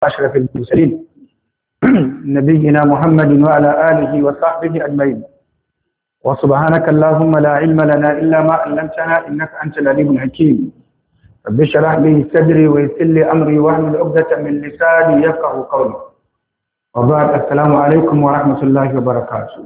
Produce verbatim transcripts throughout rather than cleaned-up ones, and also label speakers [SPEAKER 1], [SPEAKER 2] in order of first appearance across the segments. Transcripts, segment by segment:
[SPEAKER 1] أشرف المرسلين نبينا محمد وعلى آله وصحبه أجمعين وسبحانك اللهم لا علم لنا إلا ما علمتنا إنك أنت العليم الحكيم رب اشرح لي صدري ويسر لي أمري واحلل عقدة من لساني يفقهوا قولي وبعد السلام عليكم ورحمة الله وبركاته.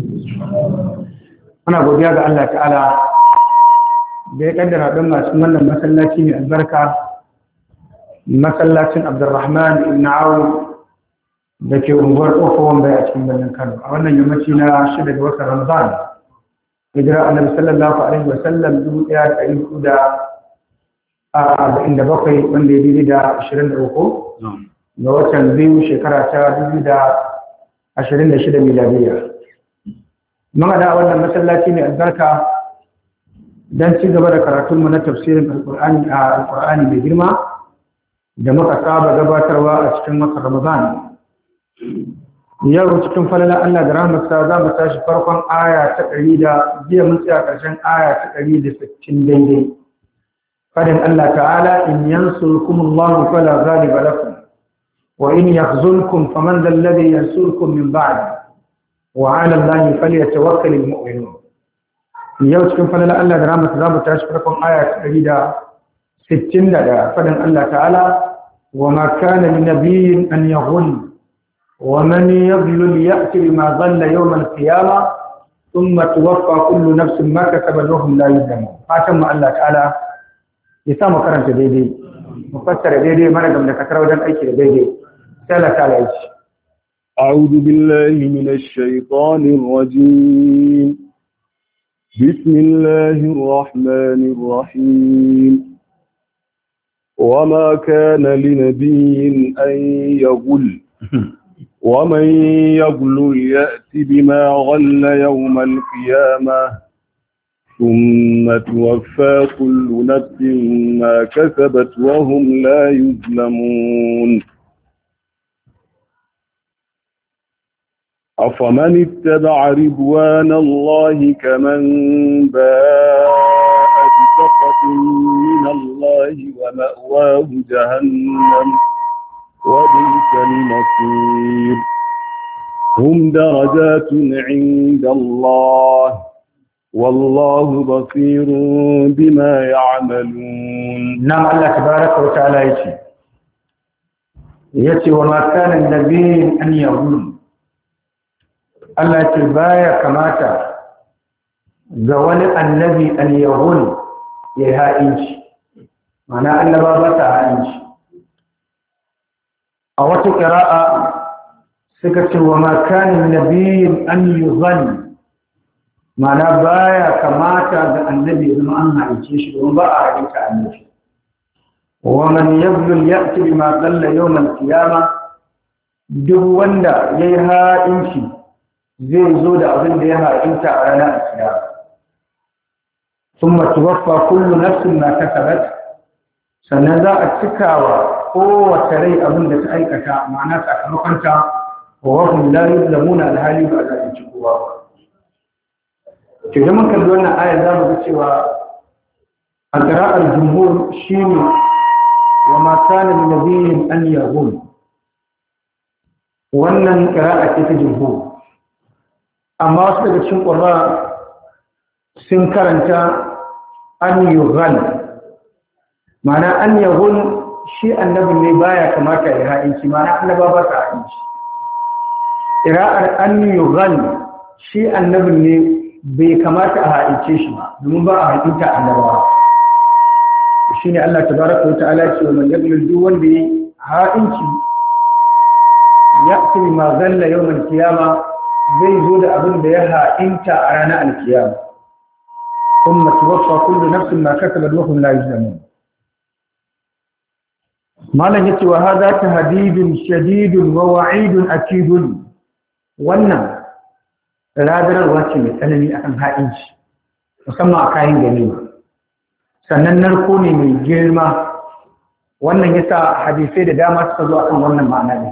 [SPEAKER 1] أنا godiya ga Allah ta'ala da ya kaddara don masu wannan masallaci mai albarka masallacin Abdulrahman ibn Auf da ke unguwar Kofar Bai a cikin birnin Kano a wannan yammaci na shida ga watan Ramadan hijira Annabi sallallahu alaihi wa sallam dubu ɗaya da ɗari huɗu da arba'in da bakwai wanda ya daidai da ashirin da uku ga watan biyu shekara ta dubu da ashirin da shida miladiyya. Mun haɗa wannan masallaci mai albarka don ci gaba da karatunmu na tafsirin alƙur'ani a alƙur'ani mai girma da muka saba gabatarwa a cikin watan Ramadan. Yau cikin falalar Allah da rahmatsa za mu tashi farkon aya ta ɗari da jiya mun tsaya ƙarshen aya ta ɗari da sittin daidai. Fadin Allah ta'ala in yansurkumullahu fala ghaliba lakum wa in yakhzulkum faman dhal ladhi yansurkum min ba'di wa 'ala Allahi falyatawakkalul mu'minun. Yau cikin falalar Allah da rahmatsa za mu tashi farkon aya ta ɗari da sittin da ɗaya. Fadin Allah ta'ala wa ma kana linabiyyin an yaghul ومن يضلل يأتي بما ضل يوم القيامة ثم توفى كل نفس ما كسبت وهم لا يظلمون. فاتم الله تعالى يسامى كرمت ديدي مفسر ديدي ما نقم لكثرة ودن أيكي ديدي سألة تعالى إيش.
[SPEAKER 2] أعوذ بالله من الشيطان الرجيم بسم الله الرحمن الرحيم وما كان لنبي أن يغل ومن يغل يأت بما غل يوم القيامة ثم توفى كل نفس ما كسبت وهم لا يظلمون. أفمن اتبع رضوان الله كمن باء بسخط من الله ومأواه جهنم وبئس المصير. هم درجات عند الله والله بصير بما يعملون.
[SPEAKER 1] نعم الله تبارك وتعالى يتي يتي وما كان النبي أن يغل الله تبايا كماتا زوال النبي أن يغل يهائنش معنى أن بابتا هائنش a wata ƙira'a suka ce wa makanin nabiyin an yi zan mana baya kamata ga annabi zama an haice shi domin ba a haɗinta annabi wa man yablul ya'ti bima qalla yawm al-qiyama duk wanda yayi ha'inci zai zo da abin da ya ha'inta a ranar al-qiyama thumma tuwaffa kullu nafsin ma kasabat sannan za a cikawa kowace rai abin da ta aikata ma'ana sakamakonta wa wahum la yuzlamuna alhali ba za a ci kowa ba. To idan mun kalli wannan aya za mu ga cewa a qira'ar jumhur shine wa ma kana min nabiyyin an yaghul. Wannan qira'a ce ta jumhur. Amma wasu daga cikin qurra sun karanta an yughal. Ma'ana an yaghul shi annabin ne baya kamata ya ha'inci ma'ana annaba ba ta ha'inci. Ira'ar an yughal shi annabin ne bai kamata a ha'ince shi ba domin ba a ha'inta annabawa. Shi ne Allah tabaraka wa ta'ala ce wa man yaglul duk wanda ya ha'inci ya'ti ma zalla yawmal qiyama zai zo da abin da ya ha'inta a ranar alkiyama. Thumma tuwaffa kullu nafsin ma kasabat wa hum la yuzlamun. malam yace wa hada tahdidun shadidun wa wa'idun akidun wannan radarwa ce mai tsanani akan ha'inci musamman a kayan ganima sannan narko ne mai girma wannan yasa hadisai da dama suka zo akan wannan ma'ana ne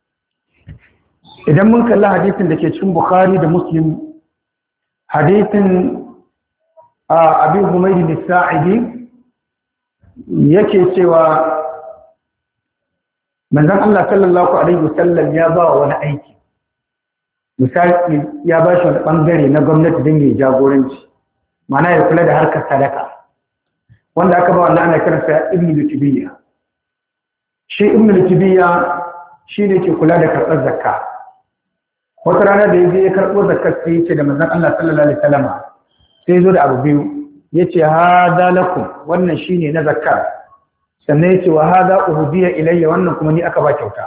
[SPEAKER 1] idan mun kalla hadisin da ke cikin Bukhari da Muslim hadisin Abi Humayd al-Sa'idi yake cewa manzon Allah sallallahu alaihi wasallam ya ba wani aiki misali ya ba shi wani bangare na gwamnati don ya jagoranci ma'ana ya kula da harkar sadaka wanda aka ba wannan ana kiransa ibn lutubiyya shi ibn lutubiyya shine ke kula da karɓar zakka wata rana da yaje ya karɓo zakkar sai ya ce da manzon Allah sallallahu alaihi wasallam sai zo da abu biyu yace hada lakum wannan shine na zakka sannan yace wa hada uhdiya ilayya wannan kuma ni aka ba kyauta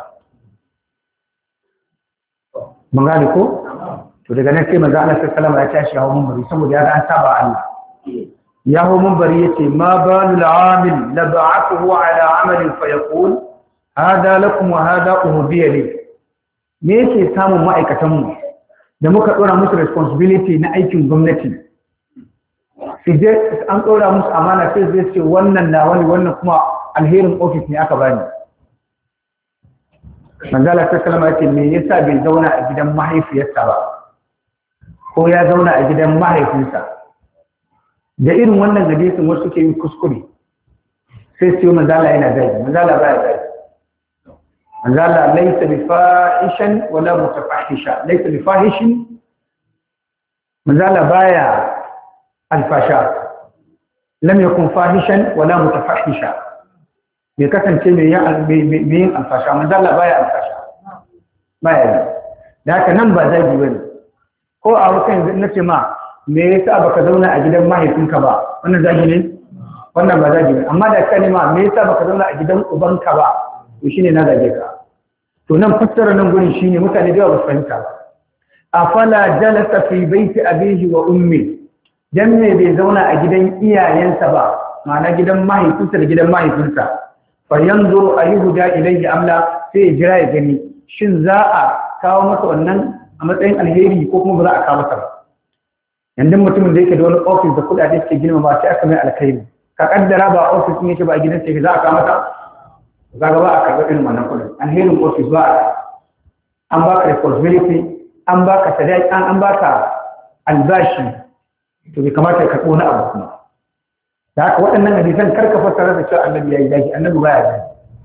[SPEAKER 1] mun gane ko to daga nan sai manzo Allah sallallahu alaihi wasallam ya tashi hawo munbari saboda ya ga an saba Allah ya hawo munbari yace ma balul amil la ba'athu ala amalin fa yaqul hada lakum wa hada uhdiya li me yake samun ma'aikatan mu da muka dora musu responsibility na aikin gwamnati idan an dora musu amana sai zai ce wannan na wani wannan kuma alherin office ne aka bani manzala ta kalma ce me yasa bai zauna a gidan mahaifiyarsa ba ko ya zauna a gidan mahaifinsa da irin wannan hadisin wasu ke yin kuskure sai sai manzala yana zagi manzala baya zagi manzala laysa bi fahishan wala mutafahisha laysa bi fahishin manzala baya alfasha lam yakun fahishan wala mutafahisha bai kasance mai yin alfasha manzala baya alfasha baya yi da haka nan ba zagi ba ne ko a wakan yanzu na ce ma me yasa baka zauna a gidan mahaifinka ba wannan zagi ne wannan ba zagi ne amma da ka nema me yasa baka zauna a gidan ubanka ba to shine na zage ka to nan fassara nan gurin shine mutane da yawa ba su fahimta ba afala jalasa fi baiti abihi wa ummi dan me bai zauna a gidan iyayensa ba ma'ana gidan mahaifinsa da gidan mahaifinsa fayanzuru ayyuhuda ilayhi amla sai ya jira ya gani shin za a kawo masa wannan a matsayin alheri ko kuma ba za a kawo masa ba yanzu mutumin da yake da wani office da kudade suke gina ba sai aka mai alkhairi ka kaddara ba office ne yake ba a gidan sai za a kawo masa za ga ba a karɓar irin wannan kudin alherin office ba an baka responsibility an baka sadaki an an baka albashi to bai kamata ka karɓo wani abu kuma da haka waɗannan hadisan karka fassara da cewa annabi ya yi zaki annabi baya zaki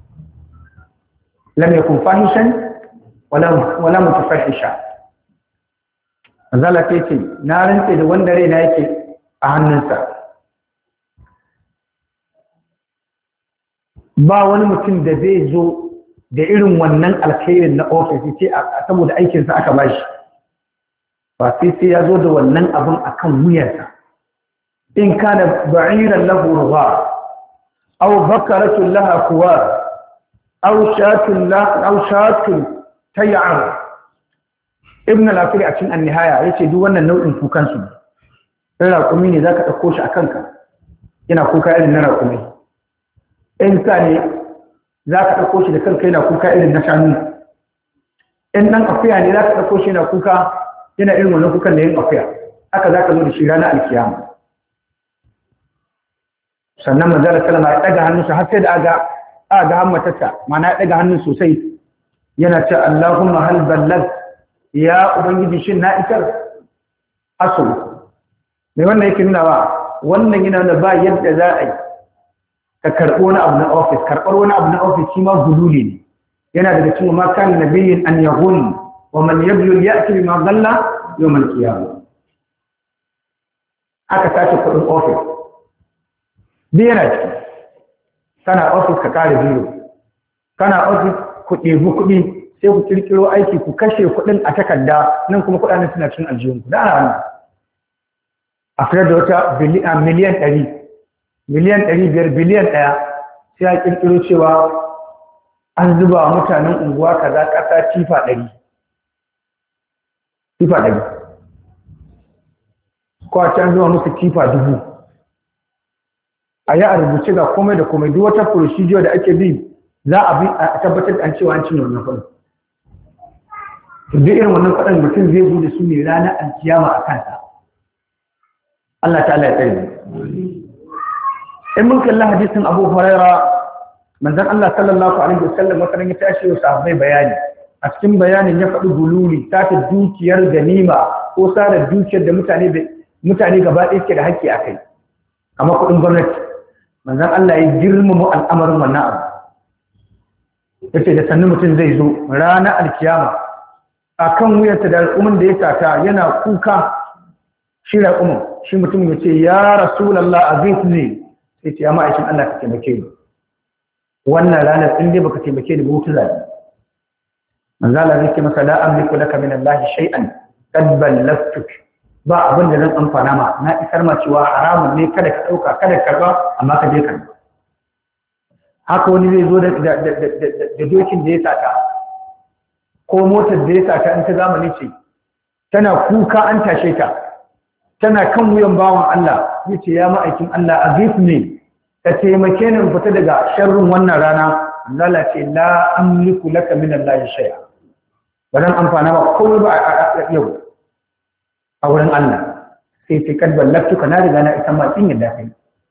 [SPEAKER 1] lam yakun fahishan wala wala mutafahisha azala ta ce na rantse da wanda raina yake a hannunsa ba wani mutum da zai zo da irin wannan alkhairin na ofis ce saboda aikinsa aka bashi ba sai sai ya zo da wannan abin akan wuyarsa in kana ba'iran lahu ruwa aw bakaratun laha kuwar aw shatun la aw shatun tay'ar ibn al-afiri a cikin an-nihaya yace duk wannan nau'in kukan su dan raƙumi ne zaka dauko shi akan ka yana kuka irin na raƙumi in ka ne zaka dauko shi da kanka yana kuka irin na shanu in dan akuya ne zaka dauko shi yana kuka yana irin wannan kukan da yin akuya haka zaka zo da shi ranar alkiyama sannan manzala sallama ya daga hannunsa har sai da aga aga hammatarsa mana ya daga hannun sosai yana ce Allahumma hal ballag ya ubangiji shin na isar asu mai wannan yake nuna ba wannan yana da ba yadda za a yi ka karɓo wani abu na office karɓar wani abu na office shi ma gululi ne yana daga cikin ma kan nabiyin an yaghul wa man yablul ya'ti bima dhalla yawm al-qiyamah aka sace kuɗin office duk yana ciki kana ofis ka kare zero kana ofis ku ɗebi kuɗi sai ku kirkiro aiki ku kashe kuɗin a takarda nan kuma kuɗanen suna cin aljihun ku da ana wannan a fitar da wata miliyan ɗari miliyan ɗari biyar biliyan ɗaya sai a kirkiro cewa an zuba wa mutanen unguwa kaza ƙasa tifa ɗari tifa ɗari ko a can zuwa musu tifa dubu a yi a rubuce ga komai da komai duk wata procedure da ake bi za a bi a tabbatar da an cewa an cinye wannan kuɗin duk irin wannan kuɗin mutum zai zo da su ne ranar alkiyama a kansa Allah ta'ala ya tsare in mun kalla hadisin Abu Huraira manzon Allah sallallahu alaihi wasallam wata ya tashi wa sahabbai bayani a cikin bayanin ya faɗi gululi ta ta dukiyar ganima ko sare dukiyar da mutane mutane gaba ɗaya ke da haƙƙi a kai amma kuɗin gwamnati manzon Allah ya girmama al'amarin wannan abu yace da sannu mutum zai zo ranar alkiyama akan wuyarsa da al'umman da ya sata yana kuka shi al'umman shi mutum ya ce ya rasulullah azifni sai ce ya ma'aikin Allah ka taimake ni wannan ranar in dai baka taimake ni ba wuta zai manzo Allah zai ce masa la amliku laka min Allah shay'an qad ballagtuk ba abin da zan amfana ma na isar ma cewa haramun ne kada ka dauka kada ka karba amma ka je ka haka wani zai zo da da dokin da ya sata ko motar da ya sata in ta zamani ce tana kuka an tashe ta tana kan wuyan bawan Allah yace ya ma'aikin Allah azif ne ka taimake ni in fita daga sharrin wannan rana Allah ce la amliku laka min Allah shay'a ba zan amfana ba komai ba a yau a wurin Allah sai ce kad ballaktuka na riga na isa ma kin yadda kai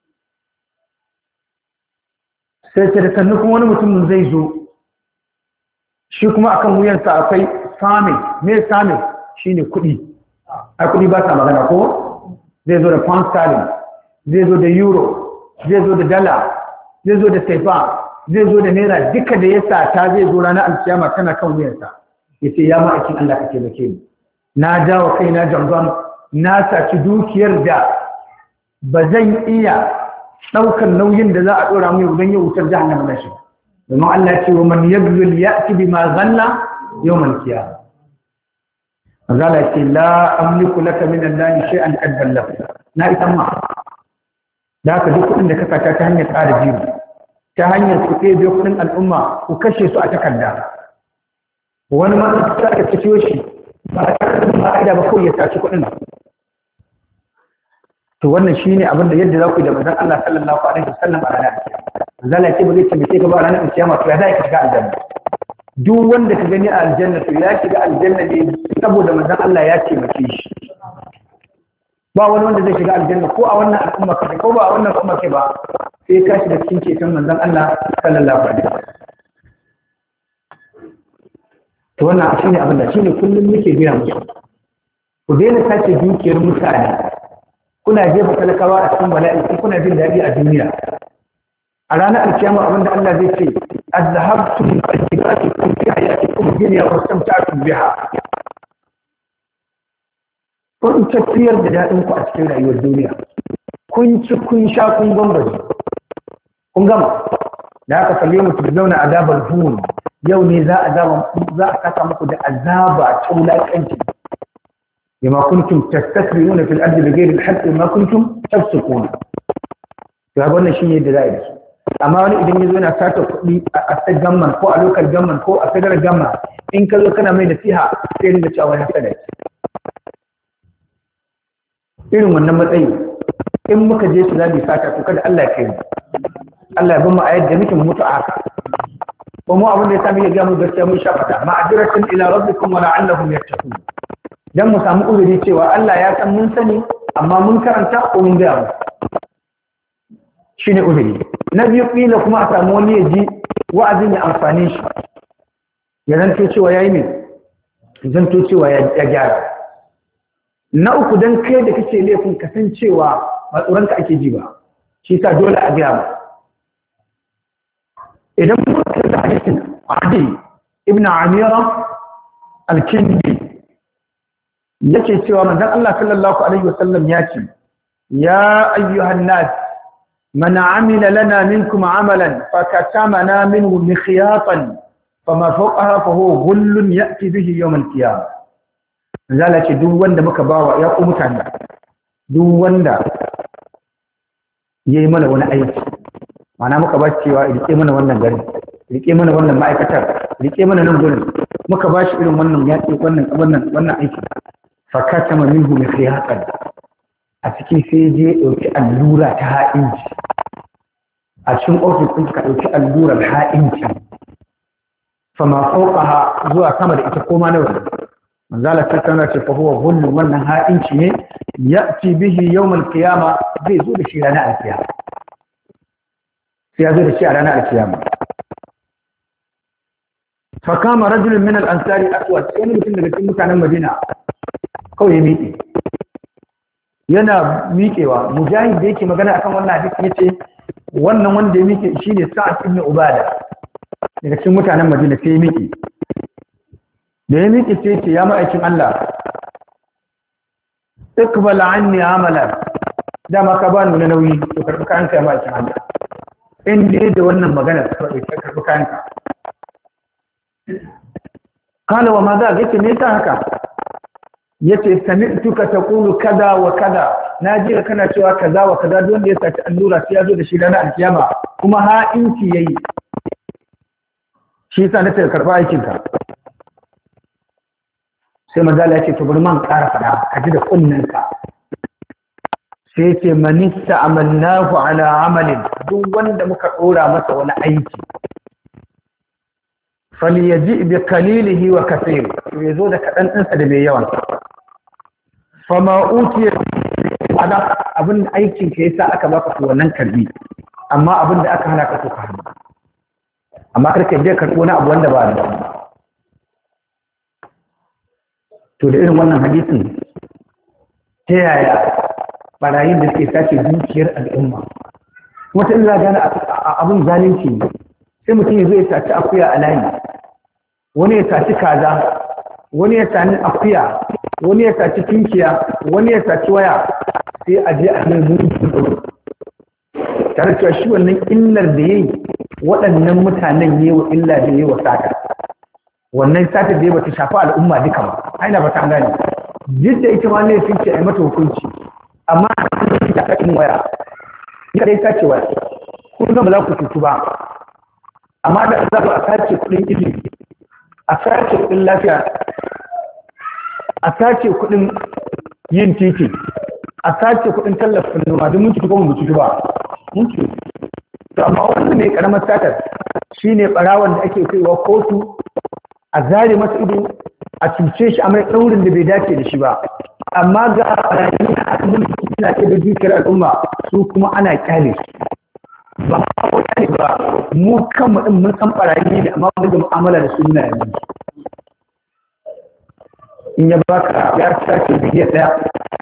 [SPEAKER 1] sai ce da sannu kuma wani mutum zai zo shi kuma akan wuyansa akwai sami me sami shine kuɗi a kuɗi ba sa magana ko zai zo da pound sterling zai zo da euro zai zo da dala zai zo da saifa zai zo da naira duka da ya sata zai zo ranar alkiyama tana kan wuyansa ya ce ya ma'aikin Allah ka taimake ni na jawo kai na jangon na saci dukiyar da ba zan iya ɗaukar nauyin da za a ɗora mu don yau wutar jahannama na shi domin Allah ce wa man yagzul ya'ti bima zanna yawmal qiyamah azala ce la amliku laka min Allah shay'an qad ballagta na ita ma da ka duk kudin da ka sata ta hanyar tsara biyu ta hanyar ku ɗebe kudin al'umma ku kashe su a takarda wani ma ta ka ciyo shi ba a tsarin ma'aida ba kawai ya saci kudin to wannan shine abin da yadda za ku yi da manzon Allah sallallahu alaihi wasallam a ranar zalla ce ba zai taimake ka ba a ranar kiyama to ya za ka shiga aljanna duk wanda ka gani a aljanna to ya shiga aljanna ne saboda manzon Allah ya taimake shi ba wani wanda zai shiga aljanna ko a wannan al'umma kai ko ba a wannan al'umma kai ba sai ka shiga cikin ceton manzon Allah sallallahu alaihi wasallam to wannan shine abin da shine kullum muke gina musu ku daina sace dukiyar mutane kuna jefa talakawa a cikin bala'i ko kuna jin daɗi a duniya a ranar alkiyama abin da Allah zai ce azhabtum tayyibatikum fi hayatikum dunya wa istamta'tum biha kun tafiyar da daɗin ku a cikin rayuwar duniya kun ci kun sha kun gwamnati kun gama da aka kalle mu ku zauna azabar hun yau ne za a zaba za a saka muku da azaba ta wulakanci bima kuntum tastakbiruna fil ardi bighayri al-haqqi ma kuntum tafsukuna to wannan shine da za a yi amma wani idan yazo yana sata kuɗi a state government ko a local government ko a federal government in ka zo kana mai nasiha sai rinda cewa ya sada irin wannan matsayi in muka je su zabi sata to kada Allah ya kai mu Allah ya bamu ayat da muke mutu a haka ko mu abin da ya sami ya ga mu gaskiya mun shafata ma'adiratin ila rabbikum wa la'allahum yattaqun dan mu samu uzuri cewa Allah ya san mun sani amma mun karanta ko mun ga mu shine uzuri na biyu kila kuma a samu wani ya ji wa'azin ya amfane shi ya zanto cewa yayi ne zanto cewa ya gyara na uku dan kai da kake laifin kasancewa ba tsoronka ake ji ba shi sa dole a gaya ba idan muka da hadisin Adi ibn Amira al-Kindi yake cewa manzon Allah sallallahu alaihi wasallam ya ce ya ayyuhan nas man amila lana minkum amalan fakatamana minhu mikhyatan fama fawqaha fa huwa ghullun ya'ti bihi yawm al-qiyamah zala ce duk wanda muka bawa ya ku mutane duk wanda yayi mana wani aiki mana muka ba shi cewa rike mana wannan gari rike mana wannan ma'aikatar rike mana nan gurin muka ba shi irin wannan yaƙi wannan wannan wannan aiki fakatama minhu min khiyatan a cikin sai je dauki allura ta ha'inci a cikin ofis din ka dauki allurar ha'inci fama fawqaha zuwa sama da ita koma nawa manzala ta tana ce fa huwa ghullu wannan ha'inci ne ya'ti bihi yawm al-qiyama zai zo da shi ranar al-qiyama sai ya zo da shi a ranar al-qiyama fa kama rajulun min al-ansari aswad wani mutum daga cikin mutanen Madina kawai ya miƙe yana miƙewa mujahid da yake magana akan wannan hadisi yace wannan wanda ya miƙe shine Sa'ad ibn Ubada daga cikin mutanen Madina sai ya miƙe da ya miƙe sai ce ya ma'aikin Allah ikbal anni amalan dama ka ba ni nauyi to karɓi kayan ka ya ma'aikin Allah in dai da wannan magana ka karɓi kayan ka kala wa maza yace me yasa haka yace sami'tuka taqulu kaza wa kaza naji ka kana cewa kaza wa kaza don ya saci allura sai ya zo da shi ranar alkiyama kuma ha inci yayi shi yasa nace karba aikin ka sai manzala yace to bari man ƙara fada ka ji da kunnen ka sai yace manista amalnahu ala amalin duk wanda muka dora masa wani aiki falyaji bi qalilihi wa kaseer to yazo da kadan ɗinsa da mai yawan fama utiya ana abin da aikin ka yasa aka baka to wannan karbi amma abin da aka hana ka to ka hana amma karka je karbo na abu wanda ba da to da irin wannan hadisin ta yaya barayin da suke sace dukiyar al'umma wata illa gane abin zalunci ne sai mutum ya zo ya saci akuya a layi wani ya saci kaza wani ya sani akuya wani ya saci tunkiya wani ya saci waya sai a je a nemi mutum tare cewa shi wannan illar da yayi waɗannan mutanen ne wa illa da yayi wa sata wannan sata da yayi bata shafi al'umma duka ba aina ba ta gane duk da ita ma ne sun ce ai mata hukunci amma ta kakin waya ita dai ta ce waya kun ga ba za ku tutu ba amma da za ku a sace kuɗin ilimi a sace kuɗin lafiya a sace kuɗin yin titi a sace kuɗin tallafin noma don mun ci kuma mu ci ba mun ci to amma wannan ne karamar satar shine barawon da ake kaiwa kotu a zare masa ido a cuce shi a mai ɗaurin da bai dace da shi ba amma ga barayi a cikin suna ce da dukiyar al'umma su kuma ana kyale su ba a ba mu kanmu din mun san barayi da amma wanda mu'amala da su muna yanzu in ya baka ya sace biyar daya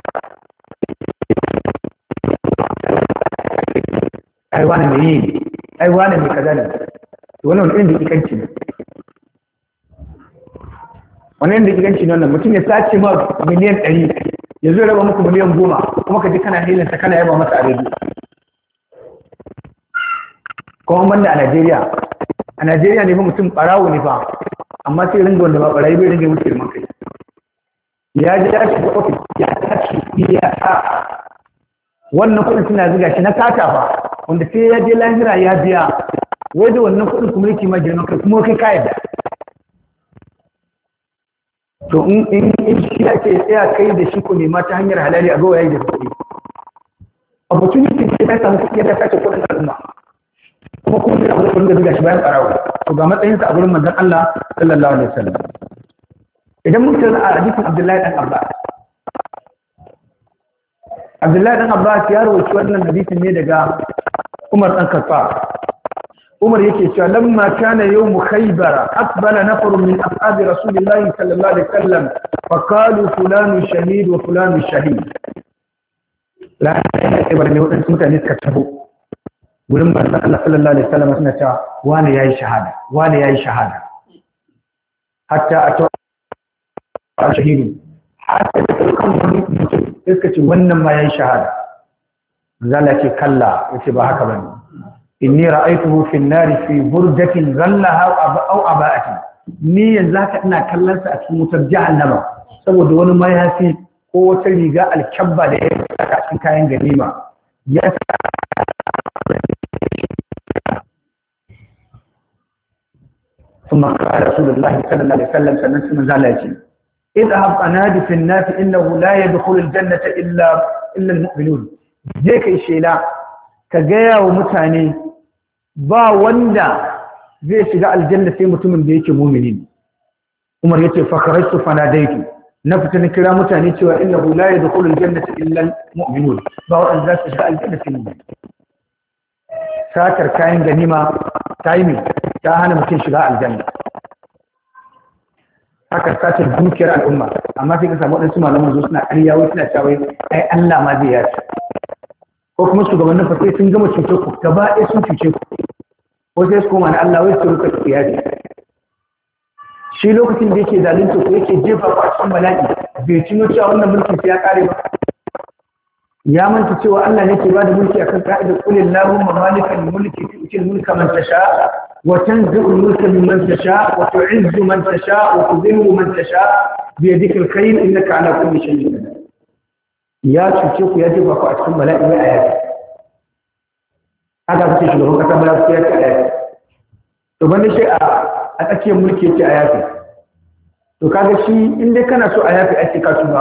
[SPEAKER 1] ai wani mai yi ai wani mai kaza ne wannan wani irin dikanci ne wani irin dikanci ne wannan mutum ya sace ma miliyan ɗari ya zo raba muku miliyan goma kuma ka ji kana hilinsa kana yaba masa a rediyo kuma banda a Najeriya a Najeriya ne fa mutum barawo ne fa amma sai ringa wanda ba barayi bai ringa mutu girman kai ya ji ya shiga ofis ya tashi ya sa wannan kuɗin suna ziga shi na kata fa wanda sai ya je lahira ya biya wai da wannan kuɗin kuma yake ma girman kai kuma kai ka yarda to in in in shi ake tsaya kai da shi ko nema ta hanyar halali a ga waye da kuɗi opportunity ce ta samu kuɗi ta sace kuɗin al'umma kuma kuma sai abu da ziga shi bayan ƙarawa to ga matsayinsa a gurin manzon Allah sallallahu alaihi wasallam idan mun tsaya a hadisin Abdullahi dan Abbas Abdullahi dan Abbas ya rawaito wannan hadisin ne daga Umar dan Khattab Umar yake cewa lamma kana yawm Khaybar aqbala nafarun min ashabi Rasulillahi sallallahu alaihi wasallam fa qalu fulanu shahid wa fulanu shahid la Khaybar ne wadansu mutane suka tabo gurin manzon Allah sallallahu alaihi wasallam suna cewa wani yayi shahada wani yayi shahada hatta ato shahidu hatta da kan mutum suka ce wannan ma yayi shahada zalla ce kalla yace ba haka bane inni ra'aytuhu fi an-nari fi burdatin zallaha aw aba'atin ni yanzu haka ina kallon sa a cikin wutar jahannama saboda wani mayafi ko wata riga alkabba da ya saka cikin kayan ganima ya ثم قال رسول الله صلى الله عليه وسلم سنن زالتي اذهب انادي في الناس انه لا يدخل الجنه الا الا المؤمنون je kai shela ka gaya wa mutane ba wanda zai shiga aljanna sai mutumin da yake mu'mini Umar yace fa kharajtu fanadaitu na fita na kira mutane cewa innahu la yadkhulu aljannata illa almu'minun ba wanda zai shiga aljanna sai mu'min satar kayan ganima taimi ta hana mutum shiga aljanna haka sace dukiyar al'umma amma sai ka samu wadansu malaman zo suna ƙarya wai suna cewa ai Allah ma zai yaci ko kuma shugabannin fa sai sun gama cuce ku gaba ɗaya sun cuce ku ko sai su koma na Allah wai su ruka kiyasi shi lokacin da yake zalunta ko yake jefa ku a cikin bala'i bai tuno cewa wannan mulki sai ya kare ba ya manta cewa Allah ne ke bada mulki akan ka'idar qul illahumma malikal mulki tu'til mulka man tasha wa tanzi'ul mulka mimman tasha wa tu'izzu man tasha wa tudhillu man tasha bi yadikal khayr innaka ala kulli shay'in qadir ya cuce ku ya jefa ku a cikin bala'i ne a yaki haka kace shugaban kasa ba sai ya ce a yaki to banda shi a a tsakiyar mulki yake a yaki to kaga shi in dai kana so a yaki ake ka tuba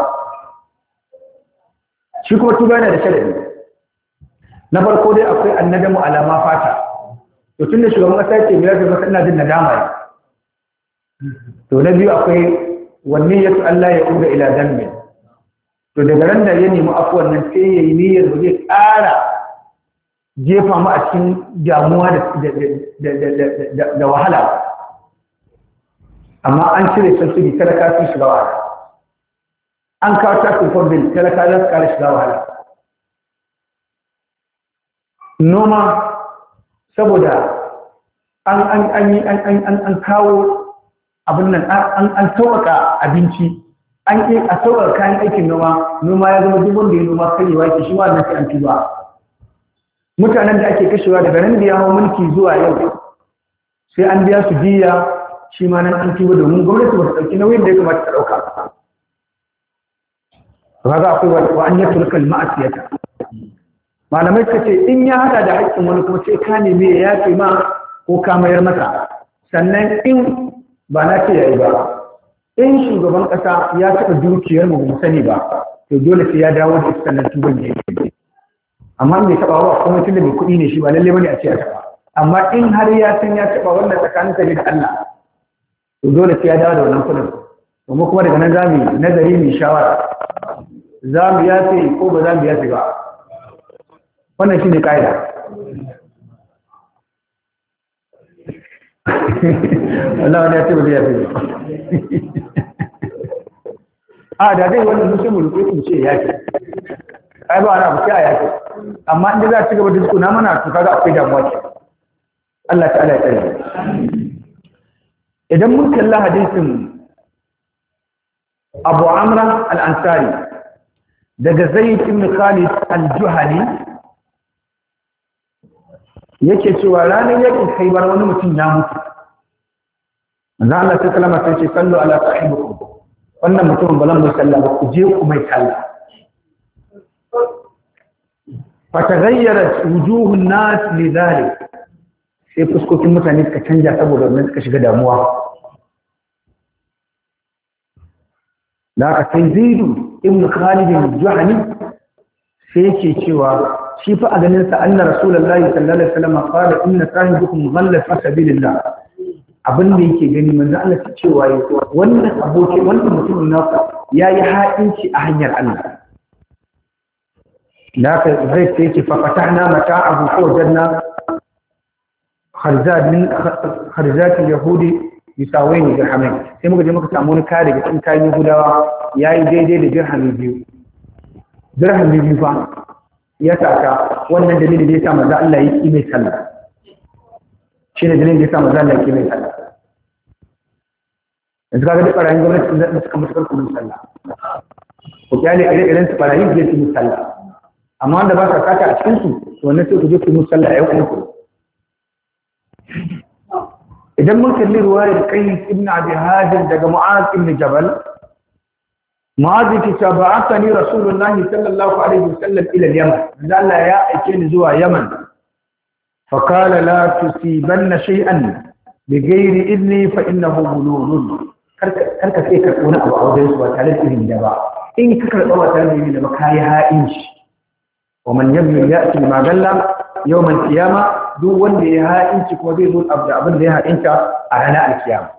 [SPEAKER 1] shi kuma tuba yana da sharadi na farko dai akwai annadamu alama fata to tun da shugaban kasa yake biyar da masa ina jin nadama ne to na biyu akwai wanne ya tu Allah ya uga ila dambe to daga ran da ya nemi afuwan nan sai ya yi niyyar ba zai ƙara jefa mu a cikin damuwa da wahala amma an cire subsidy talaka sun shiga wahala an kawo takin forbin talaka za su kare shiga wahala noma saboda an kawo abin nan an sauƙaƙa abinci an ƙi a sauƙaƙa kayan aikin noma noma ya zama duk wanda ya noma karewa ke shi ma na sai an tuba mutanen da ake kashewa daga nan da ya hau mulki zuwa yau sai an biya su diya shi ma nan an tuba domin gwamnati ba ta ɗauki nauyin da ya kamata ta ɗauka kaga akwai wa an yatul kalma'asiyata malamai suka ce in ya hada da haƙƙin wani kuma sai ka neme ya yafe ma ko ka mayar masa sannan in ba na ce yayi ba in shugaban ƙasa ya taɓa dukiyar mu mu sani ba to dole sai ya dawo da sannan tuban da yake amma mai taɓa wa kuma tunda mai kuɗi ne shi ba lalle bane a ce ya taɓa amma in har ya san ya taɓa wannan tsakanin ka da Allah to dole sai ya dawo da wannan kuɗin kuma kuma daga nan za mu nazari mu shawara za mu yafe ko ba za mu yafe ba wannan shi ne ƙa'ida Allah wani ya ce ba zai yafe ba a da dai wannan mutum mu rufe mu ce yafe ai ba ana ba sai a yafe amma inda za a ci gaba da zuku na mana to kaga akwai damuwa ce Allah ta'ala ya tsare idan mun kalla hadisin Abu Amra al-Ansari daga Zaid ibn Khalid al-Juhani yake cewa ranar yakin Khaybar wani mutum ya mutu manzo Allah ta kalama sai ce sallu ala sahibikum wannan mutum balan mai sallah ba ku je ku mai sallah fa taghayyarat wujuhun nas lidhalik sai fuskokin mutane suka canja saboda wannan suka shiga damuwa da aka sai Zaid ibn Khalid al-Juhani sai yake cewa shi fa a ganin sa anna rasulullahi sallallahu alaihi wasallam qala inna sahibukum dhalla fi sabilillah abin da yake gani manzo Allah ya cewa wannan aboki wannan mutumin naku yayi haɗinci a hanyar Allah laka zai ce ki fa fatahna mata'ahu fa wajadna kharzat min kharzat al-yahudi yusawini dirhamin sai muka je muka samu wani kare daga cikin kayan Yahudawa yayi daidai da dirhami biyu dirhami biyu fa ya saka wannan dalilin da ya sa manzo Allah ya yi mai sallah shine dalilin da ya sa manzo Allah ya yi mai sallah yanzu kaga duk barayin gwamnati da suka mutu karku sallah ko kyale ire-iren su barayin da su sallah amma wanda ba sa saka a cikin su to wannan sai ku je ku yi sallah yau ku idan mun kalli ruwayar Qais ibn Abi Hazim daga Mu'adh ibn Jabal Mu'adh ke cewa ba'athani Rasulullahi sallallahu alaihi wasallam ila al-Yaman Allah ya aike ni zuwa Yaman fa qala la tusibanna shay'an bighairi idni fa innahu bululun karka karka sai ka wani abu a wajen su ba tare da izini da ba in ka karɓa ba tare da izini da ba kai ha'inci wa man yabni ya'ti ma galla yawm al-qiyama duk wanda ya ha'inci ko zai zo abu da abin da ya ha'inta a ranar al-qiyama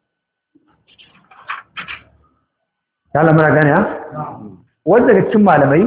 [SPEAKER 1] kala mara gane ha wanda daga cikin malamai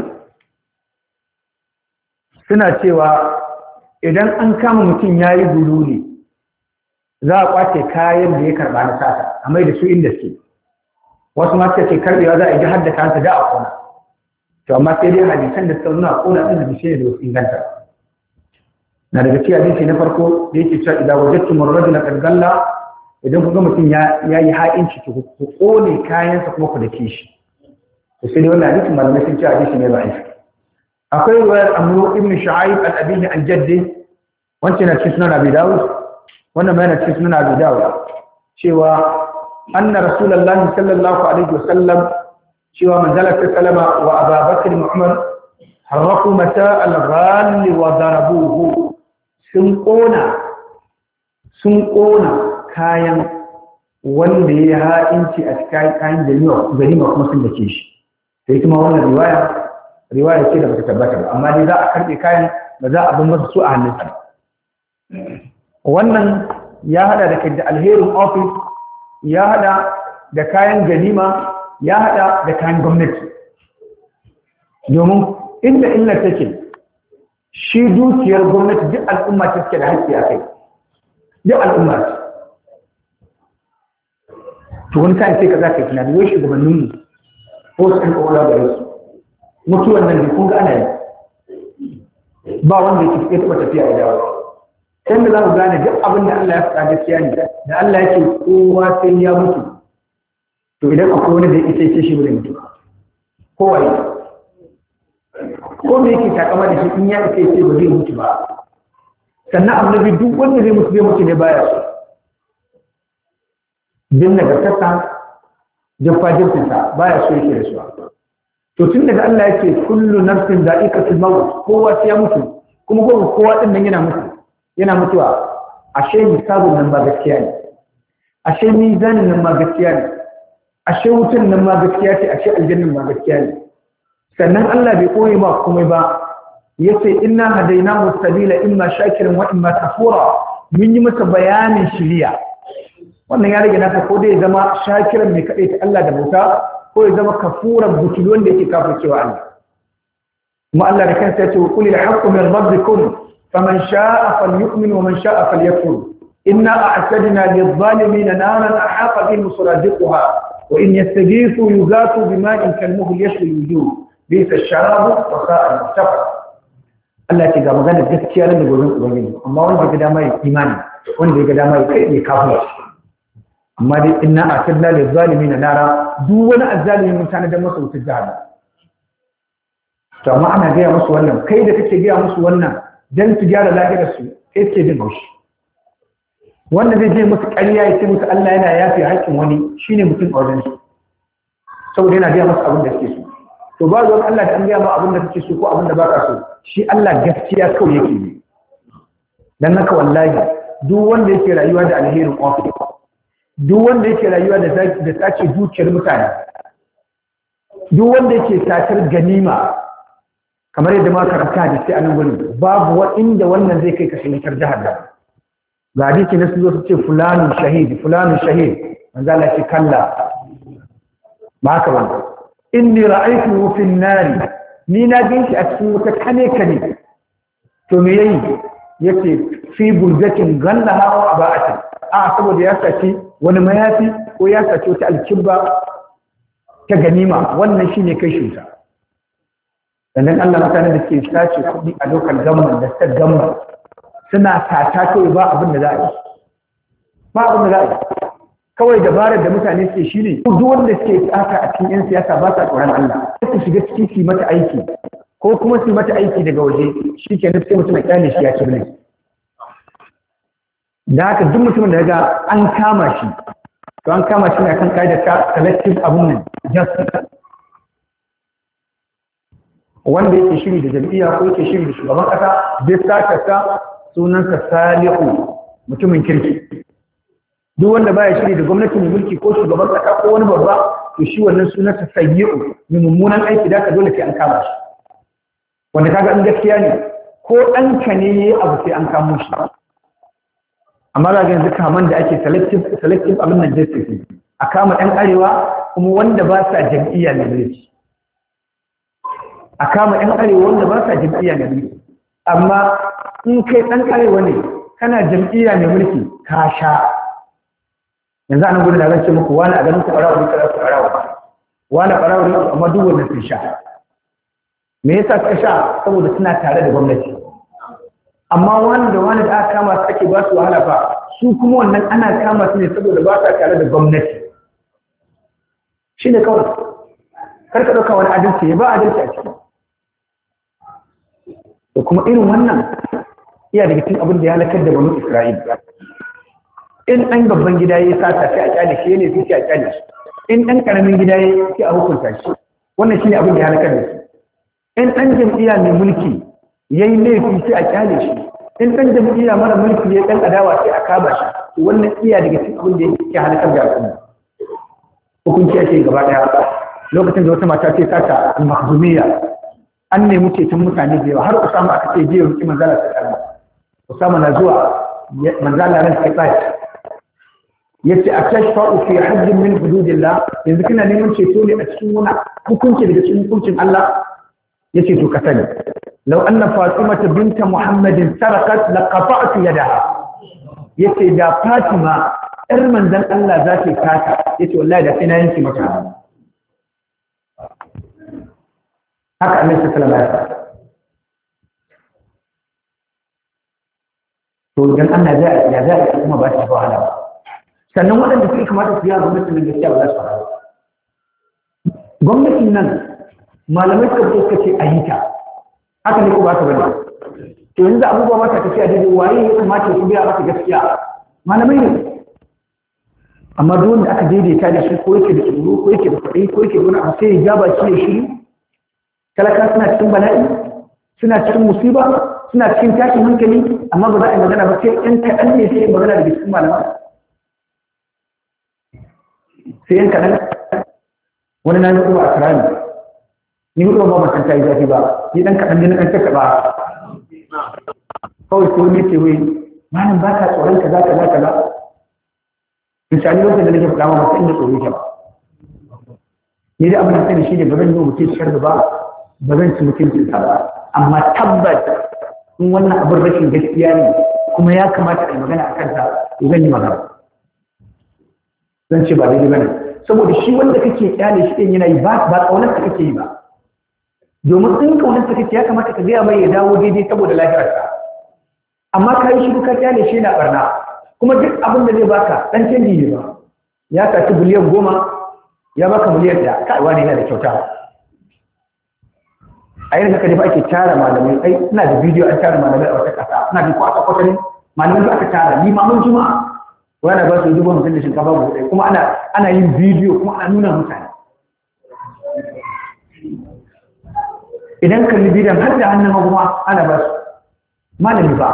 [SPEAKER 1] suna cewa idan an kama mutum yayi gululi za a kwace kayan da ya karba na sata a mai da su inda suke wasu ma suka ce karbewa za a yi har da kansa da a kona to amma sai dai hadisan da suka nuna kona din da bishe da wasu inganta na daga cikin hadisi na farko da yake cewa idan wajadtum ar-rajula qad galla, idan kuga mutum ya yi ha'inci ku kone kayansa kuma ku dake shi. to sai dai wannan hadisin malamai sun ce hadisi ne da'if. akwai riwayar Amr ibn Shu'aib al-Abihi an jaddi, wancan na cikin sunan Abi Dawud, wannan ma yana cikin sunan Abi Dawud, cewa anna Rasulullahi sallallahu alaihi wasallam, cewa manzala sallama wa Abu Bakr Muhammad harraku mata al-ghal wa darabuhu, sun kona sun kona kayan wanda ya ha'inci a cikin kayan ganima kuma sun dake shi. sai kuma wannan riwaya riwaya ce da bata tabbata ba, amma dai za a karbe kayan, ba za a bin masa su a hannunsa. wannan ya hada da kai da alherin office, ya hada da kayan ganima, ya hada da kayan gwamnati. domin inda illa take shi dukiyar gwamnati duk al'umma ta suke da haƙƙi a kai, duk al'umma ce. to wani kayan sai ka za ka yi tunani wai shugabanninmu ko su ɗan ƙwaƙwalwa da yasu mutuwan nan da kun ga ana yi ba wanda yake ya taɓa tafiya a dawo. sai da za ku gane duk abin da Allah ya faɗa gaskiya ne, da Allah yake kowa sai ya mutu, to idan akwai wani da ita ce shi bai mutu kowa yi ko me yake takama da shi in ya ita ce ba zai mutu ba. sannan annabi duk wanda zai mutu zai mutu ne baya so. bin nagartarsa jafajirtinsa baya so yake da su. to tun daga Allah yake kullu nafsin za'iqatul maut, kowa sai ya mutu, kuma ko kowa din nan yana mutu yana mutuwa, ashe misabun nan ba gaskiya ne, ashe mizanin nan ma gaskiya ne, ashe wutan nan ma gaskiya ce, ashe aljannan ma gaskiya ne. sannan Allah bai koyi ba komai ba, yace inna hadainahu sabila imma shakiran wa imma kafura, mun yi masa bayanin shiriya. wannan ya rage nasa ko dai ya zama shakiran mai kaɗai ta Allah da bauta, ko ya zama kafuran butulu wanda yake kafircewa Allah. kuma Allah da kansa ya ce wa qulil haqqu min rabbikum faman sha'a falyu'min wa man sha'a falyakfur inna a'tadna lidh-dhalimina naran ahata bihim suradiquha wa in yastaghithu yughathu bima'in kalmuhl yashwi al-wujuh bi'sa ash-sharabu wa sa'a al-murtafa. Allah ya ce ga magana gaskiya ne da gurin ubangiji, amma wanda ya ga dama ya imani, wanda ya ga dama ya kai ne kafirci. amma dai inna a'tadna lidh-dhalimina nara, duk wani azzalimi mun tana da masa wutar jahannam. to amma ana gaya musu wannan, kai da kake gaya musu wannan dan su gyara lafiyar su, kai ke jin haushi. wanda zai je musu ƙarya ya ce musu Allah yana yafe haƙƙin wani, shine mutum a wajen su, saboda yana gaya musu abin da suke so. to ba zuwan Allah da an gaya ma abin da kake so ko abin da baka so, shi Allah gaskiya kawai yake yi. dan haka wallahi duk wanda yake rayuwa da alherin ofis, duk wanda yake rayuwa da sace dukiyar mutane, duk wanda yake satar ganima, kamar yadda ma karanta da sai a nan gurin, babu inda wannan zai kai ka shigar jahannam. ga hadisi na su zo su ce fulani shahid fulani shahid, manzo Allah ce kalla ba haka ba. inni ra'aytuhu fi an-nar, ni na gan shi a cikin wata kane kane. to me yayi? yace fi bulgatin gannaha wa aba'atin, a saboda ya saci wani mayafi ko ya saci wata alkibba ta ganima, wannan shine kai shuta. sannan Allah mutane da ke sace kuɗi a lokal gamman da state gamman suna tata kawai, ba abin da za a yi ba abin da za a yi kawai dabarar da mutane suke shi ne duk wanda suke tsaka a cikin yan siyasa ba sa tsoron Allah, su shiga ciki su mata aiki ko kuma su mata aiki daga waje, shi ke nufi mutum a kyale shi ya ci bilis. da haka duk mutumin da ya ga an kama shi, to an kama shi ne kan ƙa'idar ta collective abun nan justice. wanda yake shiri da jam'iyya ko yake shiri da shugaban ƙasa, bai sata sa sunansa salihu, mutumin kirki. duk wanda baya shiri da gwamnati mai mulki ko shugaban ƙasa ko wani babba, to shi wannan sunansa sayyi'u, mai mummunan aiki, da ka dole sai an kama shi. wanda kaga in gaskiya ne ko ɗanka ne yayi abu sai an kamo shi. amma ga yanzu kaman da ake selective selective abin nan justice, a kama ɗan arewa kuma wanda ba sa jam'iyya ne mulki, a kama ɗan arewa wanda ba sa jam'iyya ne mulki. amma in kai ɗan arewa ne kana jam'iyya ne mulki, ka sha. yanzu a nan gudun da zan ce muku wani a ganin ku ɓarawa ne kada ku ɓarawa, wani ɓarawa ne amma duk wannan sun sha. me yasa suka sha? saboda suna tare da gwamnati. amma wani da wani da aka kama su ake ba su wahala fa su kuma wannan ana kama su ne saboda ba sa tare da gwamnati shi ne kawai karka ɗauka wani adalci ya ba adalci a ciki da kuma irin wannan iya daga cikin abin da ya halakar da banu Isra'ila in ɗan babban gida ya sata sai a kyale shi ne sai a kyale shi in ɗan ƙaramin gida ya sai a hukunta shi wannan shine abin da ya halakar da shi in ɗan jam'iyya mai mulki ya yi laifi sai a kyale shi in ɗan jam'iyya mara mulki ya ɗan adawa sai a kama shi wannan iya daga cikin abin da ya halakar da al'umma hukunci ake gaba ɗaya lokacin da wata mata ce sata al-mahzumiyya an nemi ceton mutane da yawa har Usama aka ce jiya ruki manzala ta kalla Usama na zuwa manzala ran kai tsaye yace atashfa'u fi haddin min hududillah yanzu kana neman ceto ne a cikin wani hukunci daga cikin hukuncin Allah yace to ka sani law anna fatimata binta muhammadin sarakat laqata'tu yadaha yace da fatima yar manzon Allah zake kata yace wallahi da sai na yanke mata hannu haka annabi sallallahu alaihi wasallam to dan Allah ya ya za kuma ba ta wahala sannan waɗanda suke kamata su yi gwamnatin nan gaskiya ba za su fara gwamnatin nan malamai suka zo suka ce a yi ta haka ne ko ba ta bane to yanzu abubuwa ba ta tafiya daidai waye ya kamata su biya masa gaskiya malamai ne amma duk wanda aka daidaita da shi ko yake da tsoro ko yake da kuɗi ko yake da wani abu sai ya ja baki ya shiru talaka suna cikin bala'i suna cikin musiba suna cikin tashin hankali amma ba za a yi magana ba sai ɗan kaɗan ne sai magana daga cikin malamai sai yan kaɗan wani na nufi ba a kirani ni hudu ba mutum ta yi zafi ba ni ɗan kaɗan ne ɗan taka ba kawai sai wani ce wai malam ba ka tsoron ka za ka za ka za misali lokacin da nake faɗa ma masu inda tsoro ke ba ni da abin da sani shi ne ba zan yi wa mutum shar da ba ba zan ci mutuncinsa ba amma tabbas in wannan abin rashin gaskiya ne kuma ya kamata a yi magana a kansa zan yi magana zan ce ba daidai ba ne saboda shi wanda kake kyale shi ɗin yana yi ba ƙaunar ka kake yi ba domin in ƙaunar ka kake ya kamata ka gaya mai ya dawo daidai saboda lafiyarsa amma ka yi shiru ka kyale shi yana ɓarna kuma duk abin da zai baka ɗan canji ne ba ya saci biliyan goma ya baka miliyan ɗaya kai wani yana da kyauta a yin haka ne ba ake tara malamai ai ina da bidiyo an tara malamai a wata ƙasa ina da kwata kwata ne malamai ba aka tara limamin juma'a wani ba su dubu hamsin da shinkafa ba ɗaya kuma ana ana yin bidiyo kuma ana nuna mutane idan kalli bidiyon har da hannun hagu ma ana ba su malami ba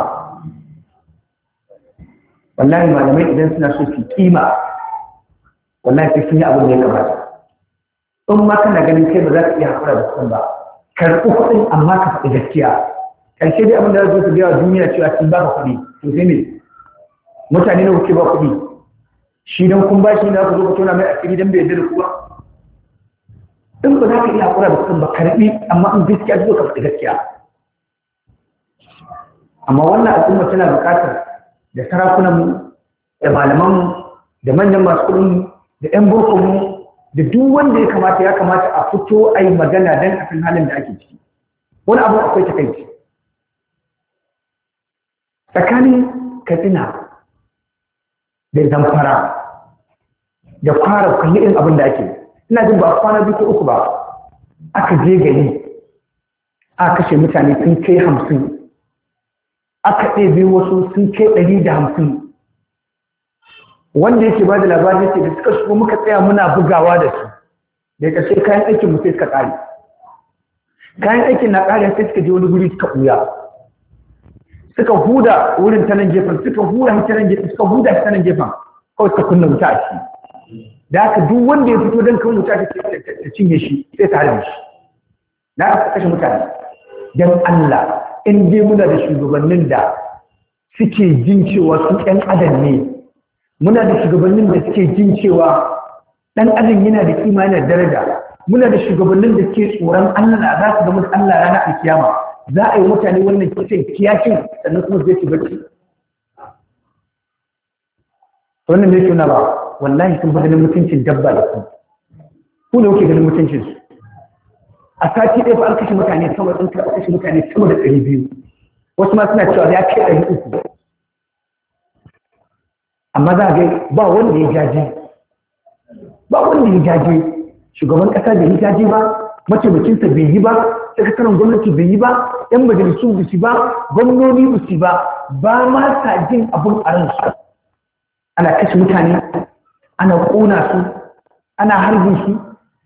[SPEAKER 1] wallahi malamai idan suna so su kima wallahi sai sun yi abin da ya kamata in ma kana ganin kai ba za ka iya haƙura da kuɗin ba karɓi kuɗin amma ka faɗi gaskiya ƙarshe dai abin da za su biya wa duniya cewa sun ba ka kuɗi to sai ne mutane na kuke ba kuɗi shi don kun ba shi na ku zo ku tona mai asiri don bai yarda da ku ba in ba za ka iya haƙura da kuɗin ba karɓi amma in gaskiya zo ka faɗi gaskiya amma wannan al'umma tana buƙatar da sarakunanmu da malamanmu da manyan masu kuɗinmu da 'yan bokonmu da duk wanda ya kamata ya kamata a fito a yi magana don a san halin da ake ciki wani abu akwai takaici tsakanin katsina da zamfara da fara kalli irin abin da ake ina jin ba kwana biyu ko uku ba aka je gari aka kashe mutane sun kai hamsin aka ɗebe wasu sun kai ɗari da hamsin wanda yake ba da labari yake da suka shigo muka tsaya muna bugawa da su da ƙarshe kayan aikin mu sai suka ƙare kayan aikin na ƙare sai suka je wani guri suka ɓuya suka huda wurin ta nan gefen suka huda ta nan gefen suka huda ta nan gefen kawai suka kunna wuta a ciki da haka duk wanda ya fito don kan wuta ta cinye shi sai ta harbe shi da aka kashe mutane don Allah in dai muna da shugabannin da suke jin cewa su ɗan adam ne muna da shugabannin da suke jin cewa ɗan adam yana da kima yana da daraja muna da shugabannin da suke tsoron Allah za su zama Allah ranar alkiyama za a yi mutane wannan kisan kiyashin sannan kuma zai ci barci wannan ne tuna ba wallahi sun fi ganin mutuncin dabba da su ku ne kuke ganin mutuncin su a sati ɗaya ba an kashe mutane sama da kashe mutane sama da ɗari biyu wasu ma suna cewa ya kai ɗari uku amma za a ga ba wanda ya jaje ba wanda ya jaje shugaban ƙasa bai yi jaje ba mataimakinsa bai yi ba sakataren gwamnati bai yi ba yan majalisu ba su ba gwamnoni ba su ba ba ma sa jin abin a ransu ana kashe mutane ana ƙona su ana harbin su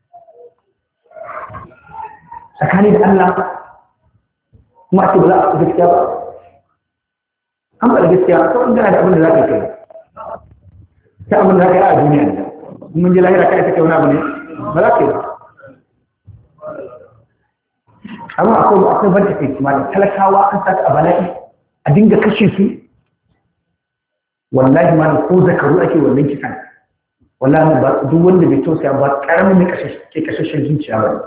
[SPEAKER 1] tsakani da Allah kuma ake ba za a gaskiya ba an faɗa gaskiya kawai gana da abin da za ka kai ta abin da za ka yi a duniya ne mun ji lahira kai ta kai wani abu ne ba za ka yi ba amma akwai akwai ban take kuma da talakawa an saka a bala'i a dinga kashe su wallahi ma ko zakaru ake wannan kisan wallahi ba duk wanda bai tausaya ba karamin ne ke kashashen zuciya ba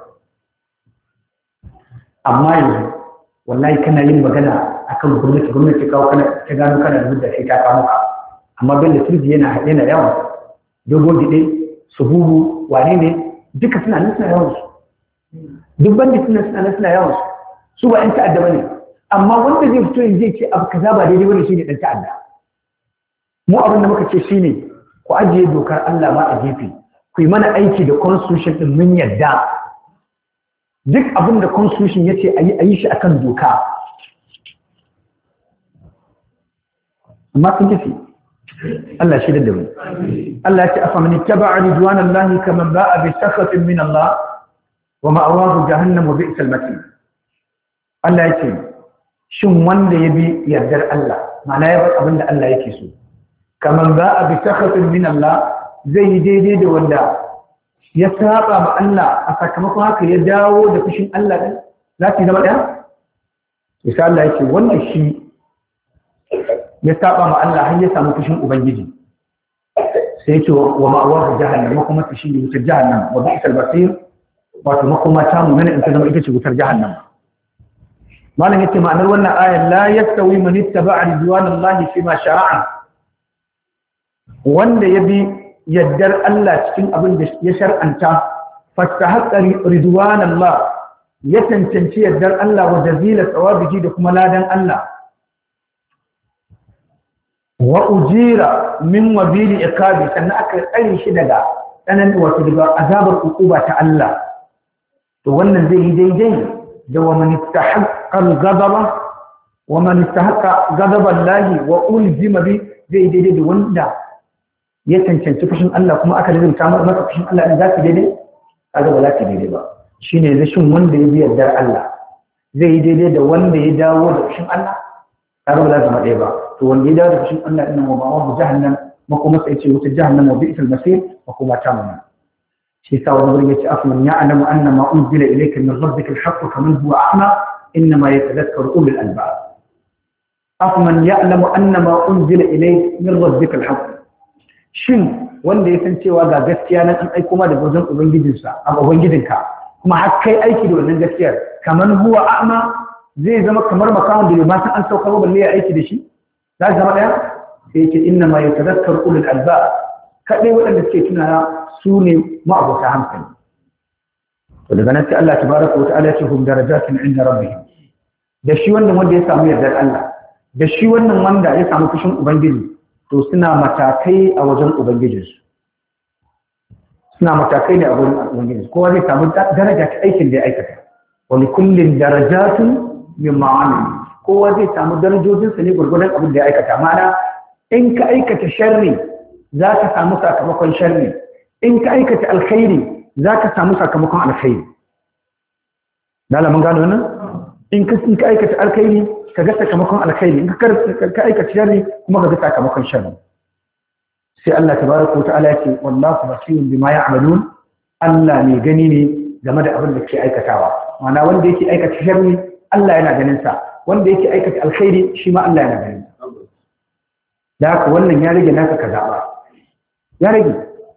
[SPEAKER 1] amma yanzu wallahi kana yin magana akan gwamnati gwamnati kawo kana ta gano kana da sai ta kawo ka amma bello turji yana yana yawan dogon gide subuhu wane ne duka suna nan suna yawan su duk bandi suna suna nan suna yawan su su ba yan ta'adda bane amma wanda zai fito yanzu zai ce abu kaza ba daidai bane shine dan ta'adda mu abin da muka ce shine ku ajiye dokar Allah ma a gefe ku yi mana aiki da constitution din mun yarda duk abin da constitution yace ayi ayi shi akan doka amma kun tafi Allah shi da mu Allah ya ce afa man ittaba'a ridwanallahi kaman ba'a bi sakhatin min Allah wa ma'awahu jahannam wa bi'sal masir Allah ya ce shin wanda ya bi yardar Allah ma'ana ya bar abin da Allah yake so kaman ba'a bi sakhatin min Allah zai yi daidai da wanda ya saba ma Allah a sakamakon haka ya dawo da fushin Allah din za ki zama ɗaya? Isa Allah yake wannan shi ya saba ma Allah har ya samu fushin Ubangiji sai yake wa ma'awar jahannam makoma ta shi ne wutar jahannam wa bi'sal basir wato makoma ta mu in ta zama ita ce wutar jahannam malam yace ma'anar wannan ayar la yastawi man ittaba'a ridwanallahi fi ma shara'a wanda ya bi yaddar Allah cikin abin da ya shar'anta fastahaqqa ridwanallah ya cancanci yaddar Allah wa jazila tsawabihi da kuma ladan Allah wa ujira min wabili iqabi sannan aka tsare shi daga tsanan wato daga azabar ukuba ta Allah to wannan zai yi daidai da wa man istahaqqa al-ghadaba wa man istahaqqa ghadaba Allah wa ulzima bi zai daidai da wanda ya cancanci fushin Allah kuma aka lalata masa fushin Allah in za su daidai kaga ba za su daidai ba shine rashin wanda ya bi yardar Allah zai yi daidai da wanda ya dawo da fushin Allah kaga ba za su maɗaya ba to wanda ya dawo da fushin Allah din wa ba'a jahannam makoma sai ce wuta jahannam wa bi'sal masir makoma ta mun shi sa wani wurin yace afman ya'lamu anna ma unzila ilayka min rabbika al-haqq kaman huwa a'ma inma yatadhakkaru ulul albab afman ya'lamu anna ma unzila ilayka min rabbika al-haqq shin wanda ya san cewa ga gaskiya nan an aiko ma da wajen ubangijinsa a ubangijinka kuma har kai aiki da wannan gaskiyar kamar huwa a'ma zai zama kamar makawan da ba san an sauka ba balle ya aiki da shi za zama daya sai yake inna ma yatadhakkaru ulul albab kadai waɗanda suke tunana su ne ma'abota hankali to daga nan sai Allah tabaraka wa ta'ala ya ce hum darajatun inda rabbihim da shi wannan wanda ya samu yardar Allah da shi wannan wanda ya samu fushin ubangiji to suna matakai a wajen ubangijinsu suna matakai ne a wajen ubangijinsu kowa zai samu daraja ta aikin da ya aikata wani kullum darajatun min ma'amili kowa zai samu darajojinsa ne gurgudan abin da ya aikata mana in ka aikata sharri za ka samu sakamakon sharri in ka aikata alkhairi za ka samu sakamakon alkhairi dala mun gano nan in ka aikata alkhairi ka ga sakamakon alkhairi in ka aikata sharri kuma ka ga sakamakon sharri sai Allah tabaraka wa ta'ala yake wallahu basirun bima ya'malun Allah ne gani ne game da abin da ke aikatawa ma'ana wanda yake aikata sharri Allah yana ganin sa wanda yake aikata alkhairi shi ma Allah yana ganin sa da haka wannan ya rage naka ka zaba ya rage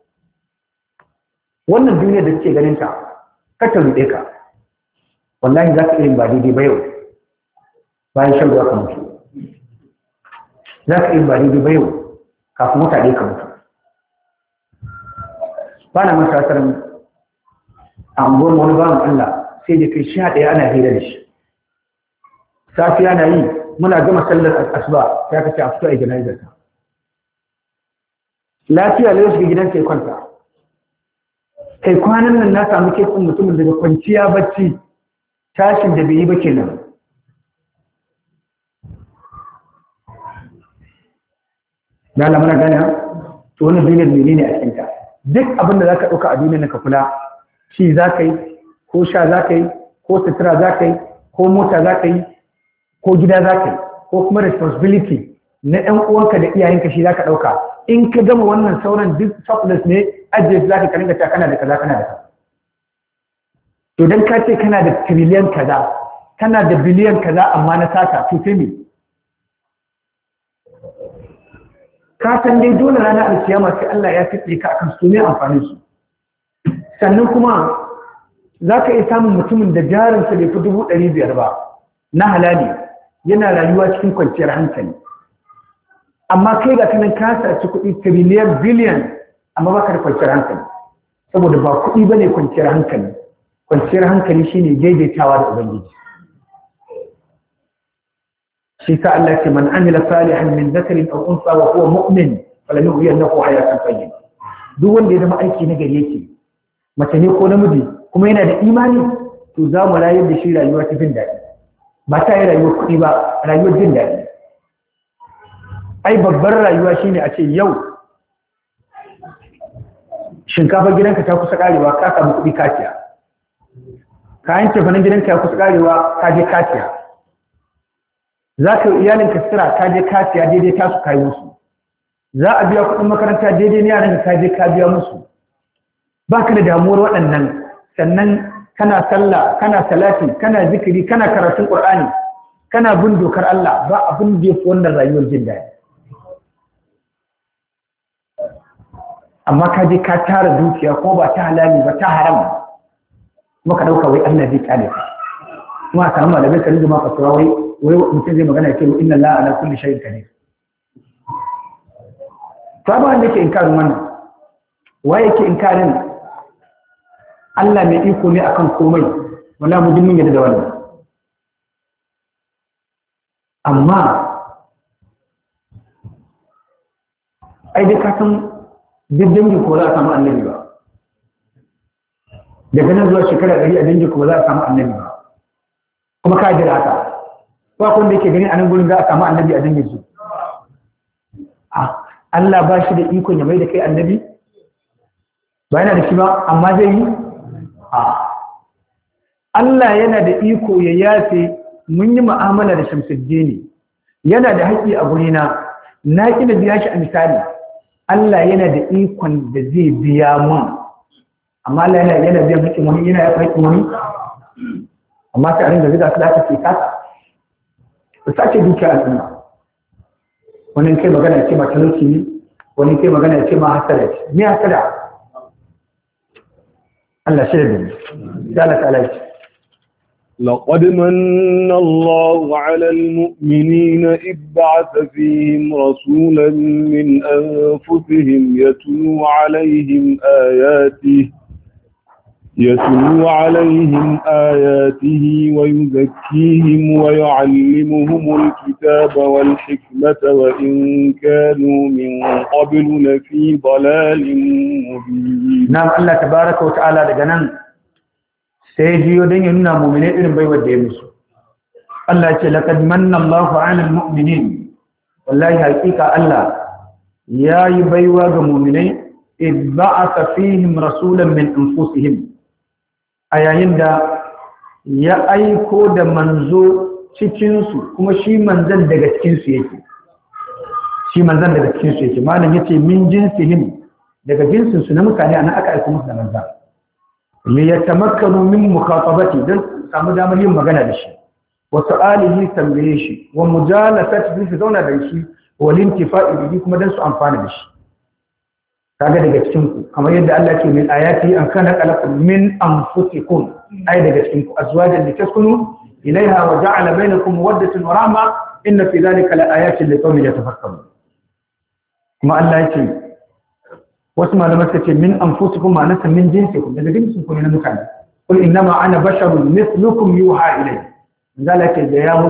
[SPEAKER 1] wannan duniya da kake ganin ta ka ta rude ka wallahi za ka yi ba daidai ba yau bayan shan ruwa ka mutu za ka yi ba daidai ba yau kafin mutane ka mutu ba na matasar a unguwar wani bawan Allah sai da kai sha ɗaya ana hira da shi safiya na yi muna gama sallar asuba sai ka ce a fito a jana'izar ta lafiya lai shiga gidansa ya kwanta kai kwanan nan na samu kesin mutumin daga kwanciya bacci tashin da bai yi ba kenan da lamuna gane to wani duniyar menene a cikin ta duk abin da zaka dauka a duniyar ka kula shi zaka yi ko sha zaka yi ko sutura zaka yi ko mota zaka yi ko gida zaka yi ko kuma responsibility na ɗan uwanka da iyayenka shi zaka dauka in ka gama wannan sauran duk surplus ne ajiye zaka ka ringa ta kana da kaza kana da kaza to dan ka ce kana da trillion kaza kana da biliyan kaza amma na sata to sai me ka san dai dole ranar alkiyama sai Allah ya fitse ka akan su ne amfanin su sannan kuma za ka iya samun mutumin da jarinsa bai fi dubu ɗari biyar ba na halali yana rayuwa cikin kwanciyar hankali amma kai ga kanan ka saci kuɗi tiriliyan biliyan amma baka da kwanciyar hankali saboda ba kuɗi ba ne kwanciyar hankali kwanciyar hankali shine daidaitawa da ubangiji shi sa Allah ce man amila salihan min dhakarin aw unsa wa huwa mu'min falanuhyiyannahu hayatan tayyiba duk wanda ya zama aiki na gari yake mace ne ko namiji kuma yana da imani to za mu rayar da shi rayuwa ta jin daɗi ba ta yi rayuwar kuɗi ba rayuwar jin daɗi ai babbar rayuwa shine a ce yau shinkafar gidanka ta kusa karewa ka samu kuɗi kaciya kayan cefanen gidanka ya kusa karewa ka je kaciya za ka yi iyalinka sutura ka je kaciya daidai ta su kayi musu za a biya kuɗin makaranta daidai ne yaran ka je ka biya musu ba ka da damuwar waɗannan sannan kana sallah kana salati kana zikiri kana karatun qur'ani kana bin dokar Allah ba abin da yafi wannan rayuwar jin daɗi amma ka je ka tara dukiya ko ba ta halali ba ta haram kuma ka dauka wai Allah zai kare ka kuma a samu malamai ka rinjima ka tura wai wai mutum zai magana ya ce inna Allah ala kulli shay'in qadir ta ba wanda ke inkarin wannan wai yake inkarin Allah mai iko ne akan komai wala mu mun yadda da wannan amma ai dai ka san duk dangin ko za a samu annabi ba daga nan zuwa shekara ɗari a dangin ko za a samu annabi ba kuma ka jira haka ba kun da yake gani a nan gurin za a samu annabi a dangin su Allah ba shi da ikon ya mai da kai annabi ba yana da shi ba amma zai yi Allah yana da iko ya yafe mun yi mu'amala da Shamsuddin yana da haƙƙi a gurina na kina biya shi a misali Allah yana da ikon da zai biya mun amma Allah yana yana biyan haƙƙin wani yana yafa haƙƙin wani amma sai a ringa zuga su da aka ke kasa ba sace dukiya al'umma wani kai magana ya ce ma talauci ne wani kai magana ya ce ma hasara ce me hasara Allah shi da dani Allah ta'ala ce
[SPEAKER 2] لقد من الله على المؤمنين إذ بعث فيهم رسولا من أنفسهم يتلو عليهم آياته يتلو عليهم آياته ويزكيهم ويعلمهم الكتاب والحكمة وإن كانوا من قبل لفي ضلال مبين.
[SPEAKER 1] نعم الله تبارك وتعالى لجنان سيجي ودين يننا مؤمنين إذن بيوة ديمس الله يقول لقد من الله على المؤمنين والله حقيقة الله يا يبيوة مؤمنين إذ بعث فيهم رسولا من أنفسهم a yayin da ya aiko da manzo cikinsu kuma shi manzan daga cikinsu yake shi manzan daga cikinsu yake malam yace min jinsihim daga jinsinsu na mutane ana aka aiko musu da manzan li yatamakkanu min mukhatabati dan samu damar yin magana da shi wa su'alihi tambaye shi wa mujalasati su zauna da shi wa lintifa'i bihi kuma dan su amfana da shi kaga daga cikin ku kamar yadda Allah ke min ayati an kana khalaqakum min anfusikum ay daga cikin ku azwajan litaskunu ilaiha wa ja'ala bainakum mawaddatan wa rahma inna fi dhalika laayatin liqaumin yatafakkarun kuma Allah yake wasu malamai suka ce min anfusikum ma'anata min jinsikum daga jinsin ku ne na mutane qul innama ana basharun mithlukum yuha ilayya zalika da ya musu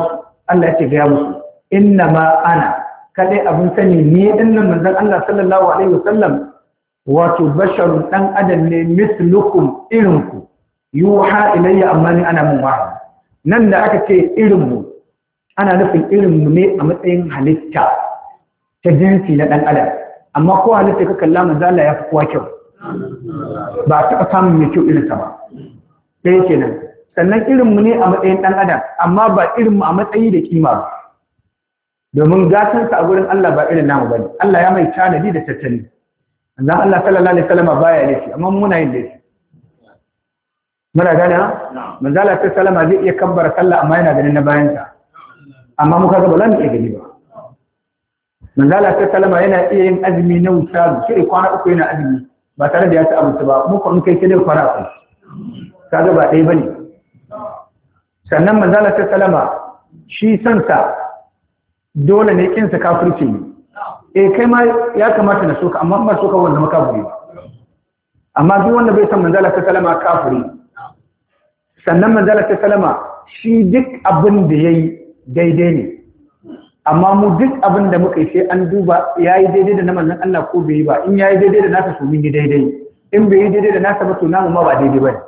[SPEAKER 1] Allah ya ce ga musu inna ma ana kadai abin sani ni dinnan manzon Allah sallallahu alaihi wasallam wato basharun dan adam ne mislukum irinku yuha ilayya amma ni ana mun wahayi nan da aka ce irin mu ana nufin irin mu ne a matsayin halitta ta jinsi na dan adam amma ko halitta ka kalla manzo Allah ya fi kowa kyau ba ta samun mai kyau irin sa ba sai kenan sannan irin mu ne a matsayin dan adam amma ba irin mu a matsayi da kima ba domin gatan sa a gurin Allah ba irin namu bane Allah ya mai tanadi da tattali manzo Allah sallallahu alaihi wasallam baya laifi amma muna yin laifi muna gane manzo Allah sallallahu alaihi zai iya kabbara sallah amma yana ganin na bayan sa amma muka ga ba za mu iya gani ba manzo Allah sallallahu alaihi yana iya yin azumi na wuta shi kwana uku yana azumi ba tare da ya ci abinci ba mu ko in kai sai dai kwana uku kaga ba dai bane sannan manzo Allah sallallahu alaihi shi sansa dole ne kin sa kafirci ne eh kai ma ya kamata na soka amma ba soka wanda makafiri ba amma duk wanda bai san manzo Allah sallallahu alaihi kafiri sannan manzala ta salama shi duk abin da ya yi daidai ne amma mu duk abin da muka yi sai an duba ya yi daidai da na manzan Allah ko bai yi ba in ya yi daidai da nasa su mun yi daidai in bai yi daidai da nasa ba to namu ma ba daidai ba ne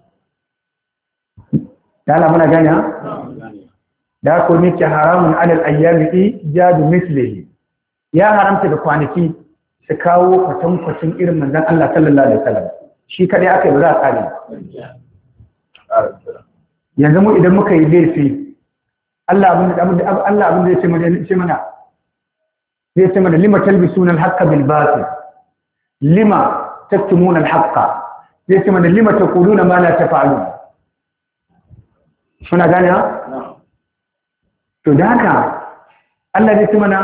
[SPEAKER 1] da ala muna gani ha da ko ne ke haramun alal ayyami jadu mislihi ya haramta da kwanaki su kawo kwatankwacin irin manzan Allah sallallahu alaihi wasallam shi kadai aka yi ba za a tsare yanzu mu idan muka yi laifi Allah abin da Allah abin da ya ce mana ce mana zai ce mana lima talbisuna al-haqqa bil batil lima taktumuna al-haqqa zai ce mana lima taquluna ma la taf'alun suna gane ha to da haka Allah zai ce mana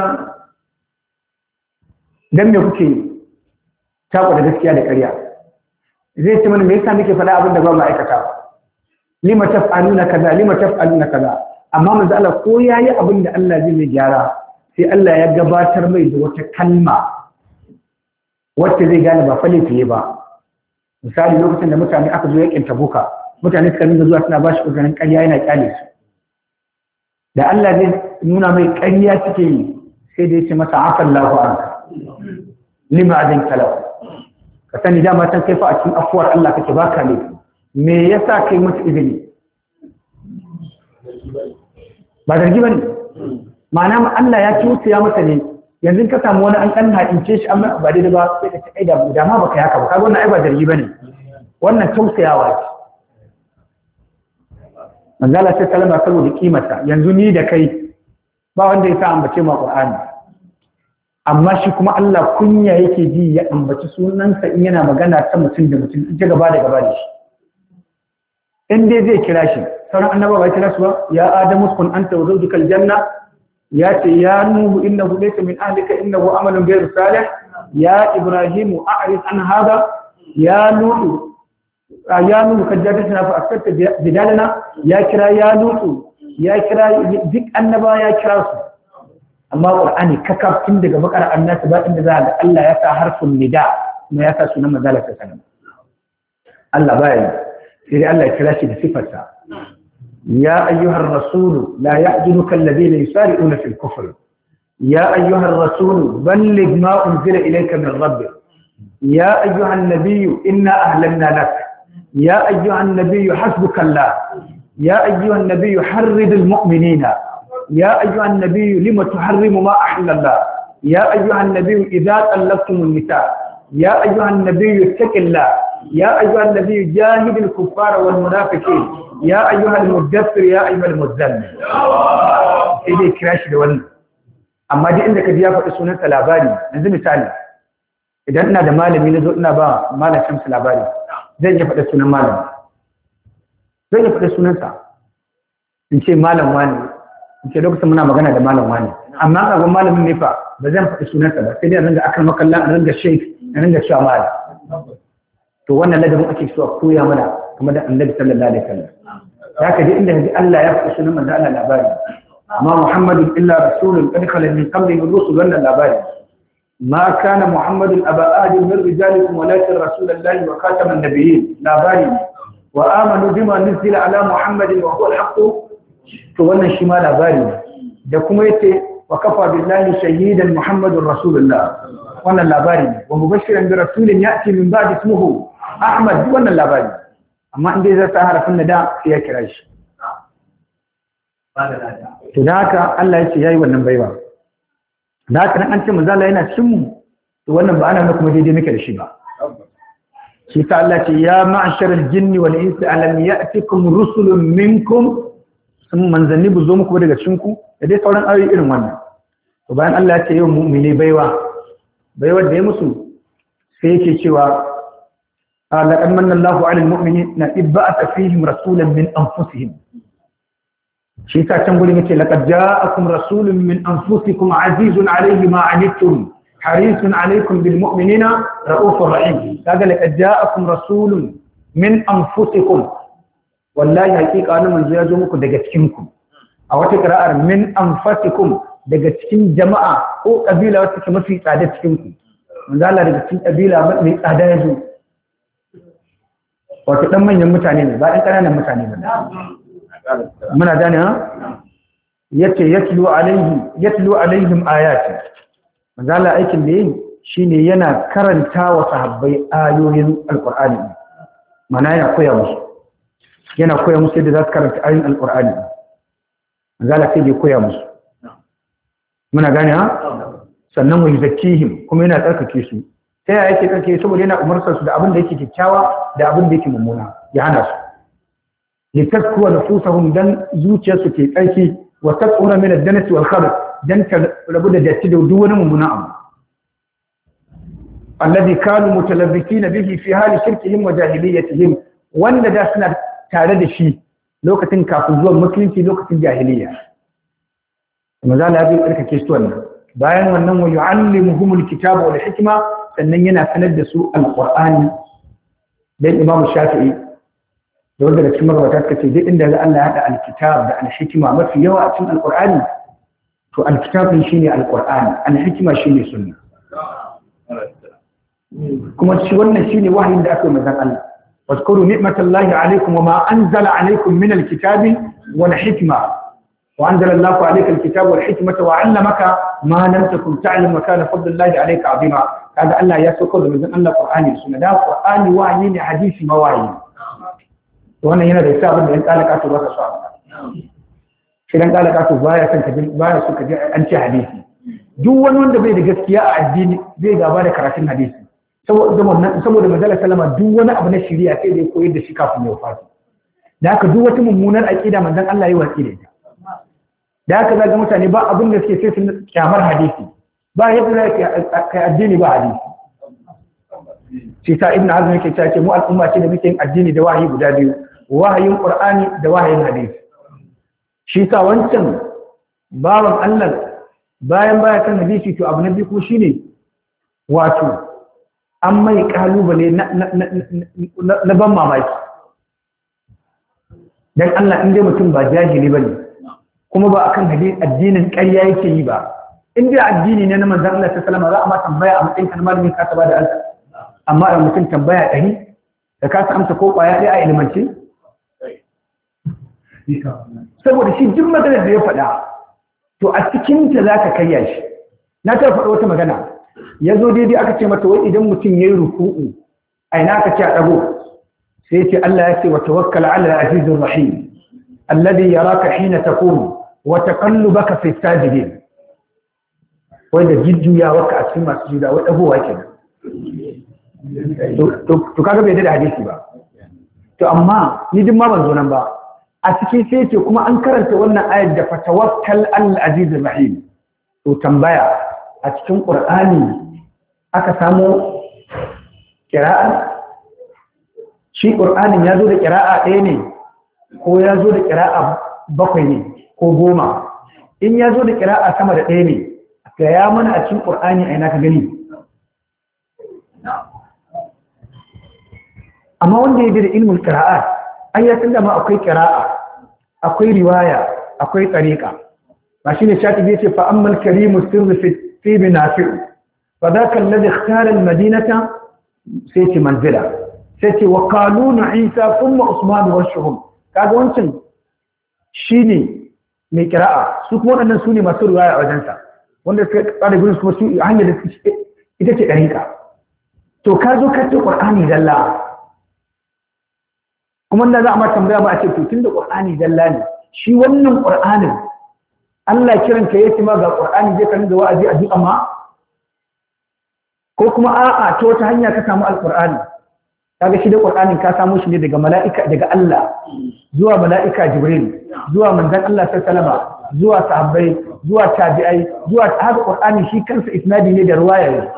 [SPEAKER 1] dan me kuke taku da gaskiya da ƙarya zai ce mana me yasa muke faɗa abin da ba mu aikata lima taf'aluna kaza lima taf'aluna kaza amma manzo Allah ko yayi abin da Allah zai mai gyara sai Allah ya gabatar mai da wata kalma wacce zai gane ba fale fiye ba misali lokacin da mutane aka zo yakin Tabuka mutane suka rinka zuwa suna bashi uzurin ƙarya yana kyale su da Allah zai nuna mai ƙarya suke yi sai dai ce masa afallahu anka lima adin talau ka sani dama tan kai fa a cikin afuwar Allah kake baka ne me yasa kai mata izini ba zargi bane ma'ana Allah ya tausaya mata ne yanzu ka samu wani an kan haɗince shi amma ba daidai ba sai ka ce ai da dama baka yaka ba kaga wannan ai ba zargi bane wannan tausayawa ce manzo Allah sai kalma saboda kimarta yanzu ni da kai ba wanda ya sa ambace ma Qur'ani amma shi kuma Allah kunya yake ji ya ambaci sunansa in yana magana ta mutum da mutum in ta gaba da gaba da shi in dai zai kira shi sauran annabawa bai kira su ba ya adamu kun anta wa zawjukal janna ya ce ya nuhu innahu laysa min ahlika innahu amalun ghayru salih ya ibrahimu a'rid an hada ya nuhu ya nuhu kajjatana fa asfata bidalana ya kira ya nuhu ya kira duk annabawa ya kira su amma qur'ani kakaf tun daga bakar annas ba inda za ga Allah ya sa harfin nida kuma ya sa sunan manzala ta sanan Allah baya sai Allah ya kira shi da sifarsa ya ayyuhar rasul la ya'jinuka alladhina yusari'una fil kufr ya ayyuhar rasul balligh ma unzila ilayka min rabbik ya ayyuhan nabiy inna ahlanna lak ya ayyuhan nabiy hasbuka Allah ya ayyuhan nabiy harrid al mu'minina يا أيها النبي لما تحرم ما أحل الله يا أيها النبي إذا طلقتم النساء يا أيها النبي اتق الله يا أيها النبي جاهد الكفار والمنافقين يا أيها المدثر يا أيها المزمل إذا كراش دون أما دي عندك ديافة سنة الأباري نزل مثالي إذا أنا ده مالي من نزل أنا با مالا شمس الأباري زي جفة سنة مالا زي جفة سنة إن شيء مالا واني ke lokacin muna magana da malam wani amma ga malamin ne fa ba zan faɗi sunansa ba sai dai ringa akal makalla a ringa sheik a ringa cewa malam to wannan ladabin ake so a koya mana kuma da annabi sallallahu alaihi wasallam haka dai inda haji Allah ya faɗi sunan manzo Allah labari amma muhammadun illa rasulun qad khala min qablihi rusul wannan labari ma kana muhammadun aba ahadin min rijalikum walakin rasulullahi wa khataman nabiyyin labari wa amanu bima nuzila ala muhammadin wa huwa al-haqq to wannan shi ma labari ne da kuma yace wa kafa billahi shahidan muhammadur rasulullah wannan labari ne wa mubashiran bi rasulin ya'ti min ba'di ismuhu ahmad wannan labari amma in dai zai sa harafin nada sai ya kira shi to da haka Allah yace yayi wannan baiwa da haka an ce manzo Allah yana cikin mu to wannan ba ana kuma daidai muke da shi ba shi ta Allah ce ya ma'asharal jinni wal insi alam ya'tikum rusulun minkum sun manzanni bu zo muku daga cikin ku da dai sauran ayoyi irin wannan to bayan Allah ya ce yau mu'mini baiwa baiwa da ya musu sai yake cewa laqad manna Allahu 'alal mu'minina idh ba'atha fihim rasulan min anfusihim shi ta can gurin yace laqad ja'akum rasulun min anfusikum 'azizun 'alayhi ma 'anittum حريص عليكم بالمؤمنين رؤوف رحيم kaga laqad ja'akum rasulun min anfusikum wallahi hakika nan manzo ya zo muku daga cikin ku a wata qira'ar min anfusikum daga cikin jama'a ko kabila wacce ke mafi tsada cikin ku manzo Allah daga cikin kabila mai tsada ya zo wato dan manyan mutane ne ba dan kananan mutane ba muna gane ha yace yatlu alaihi yatlu alaihim ayati manzala aikin da yi shine yana karanta wa sahabbai ayoyin alqur'ani mana yana koya musu yana koya musu yadda za su karanta ayoyin alqur'ani manzala sai ya koya musu muna gane ha sannan wa yuzakkihim kuma yana tsarkake su sai ya yake tsarkake saboda yana umarsa su da abin da yake kyakkyawa da abin da yake mummuna ya hana su litaskuwa nufusahum dan zuciyarsu ke tsarki wa taqura min ad-danasi wal khabath dan ta rabu da datti da duk wani mummuna abu alladhi kanu mutalabbikin bihi fi hali shirkihim wa jahiliyyatihim wanda da suna tare da shi lokacin kafin zuwan musulunci lokacin jahiliyya maza Allah ya tsarkake su wannan bayan wannan wa yu'allimuhum alkitaba wal hikma sannan yana sanar da su alqur'ani dan Imam Shafi'i da wanda da cikin magabata suka ce duk inda Allah ya hada alkitab da alhikma mafi yawa a cikin alqur'ani to alkitabin shine alqur'ani alhikma shine sunna kuma shi wannan shine wahayin da aka yi manzon Allah واذكروا نعمة الله عليكم وما أنزل عليكم من الكتاب والحكمة وأنزل الله عليك الكتاب والحكمة وعلمك ما لم تكن تعلم وكان فضل الله عليك عظيما هذا الله يسكر من الله القرآن والسنة ده القرآن وعيين حديث مواعين وأنا هنا رسالة من قال لك أتوا بك صعب شيلان قال لك أتوا بايا سنكجل بايا سنكجل أنت حديثي دون وند بيد gaskiya a addini zai gaba da karatun hadisi saboda manzala sallama duk wani abu na shari'a sai da ya koyar da shi kafin ya wafatu da haka duk wata mummunar aqida manzon Allah ya watsi da ita da haka zaga mutane ba abin da suke sai sun kyamar hadisi ba yadda za ka addini ba hadisi shi ta ibnu azmi yake cewa mu al'umma ce da muke yin addini da wahayi guda biyu wahayin qur'ani da wahayin hadisi shi ta wancan bawan Allah bayan baya kan hadisi to abu na biyu kuma shine wato an mai kalubale na ban mamaki don Allah inda mutum ba jahili ba ne kuma ba akan addinin ƙarya yake yi ba inda addini ne na manzan Allah ta salama za a ma tambaya a matsayin kan malamin kasa ba da Allah amma da mutum tambaya ɗari da kasa amsa ko ƙwaya ɗaya a ilimance saboda shi duk maganar da ya faɗa to a cikinta za ka karya shi na ta faɗa wata magana ya zo daidai aka ce mata wai idan mutum ya yi ruku'u a ina aka ce a ɗago sai ce Allah ya ce wa tawakkal ala al-azizir rahim alladhi yaraka hina taqum wa taqallubaka fi sajidin wai da jujjuyawa ka a cikin masu juda wai dagowa kenan to kaga bai da hadisi ba to amma ni din ma ban zo nan ba a cikin sai ce kuma an karanta wannan ayat da fatawakkal al-azizir rahim to tambaya a cikin ƙur'ani aka samu ƙira'a shi ƙur'anin ya zo da ƙira'a ɗaya ne ko ya zo da ƙira'a bakwai ne ko goma in ya zo da ƙira'a sama da ɗaya ne ga ya mana a cikin ƙur'ani a ina ka gani amma wanda ya da ilmul ƙira'a an ya san da ma akwai ƙira'a akwai riwaya akwai tsariƙa ba shi ne shafi zai ce fa'ammal karimu sirri في بنافع فذاك الذي اختار المدينة سيتي منزلة سيتي وقالون عيسى ثم عثمان وشهم كذا وانتم shine mai kira'a, su kuma waɗannan su ne masu ruwaya a wajensa wanda suka tsara gurin kuma su hanyar da ita ce ɗariƙa. To ka zo ka ce ƙur'ani dalla kuma da za a ma tambaya ba a ce to tun da ƙur'ani dalla ne shi wannan ƙur'anin Allah kiran ka yake ma ga ƙur'ani zai kan da wa'azi a duk amma ko kuma a'a ta wata hanya ka samu alƙur'ani kaga shi da ƙur'anin ka samu shi ne daga mala'ika daga Allah zuwa mala'ika Jibril zuwa manzon Allah sallallahu alaihi wasallam zuwa sahabbai zuwa tabi'ai zuwa haka ƙur'ani shi kansa isnadi ne da ruwaya ne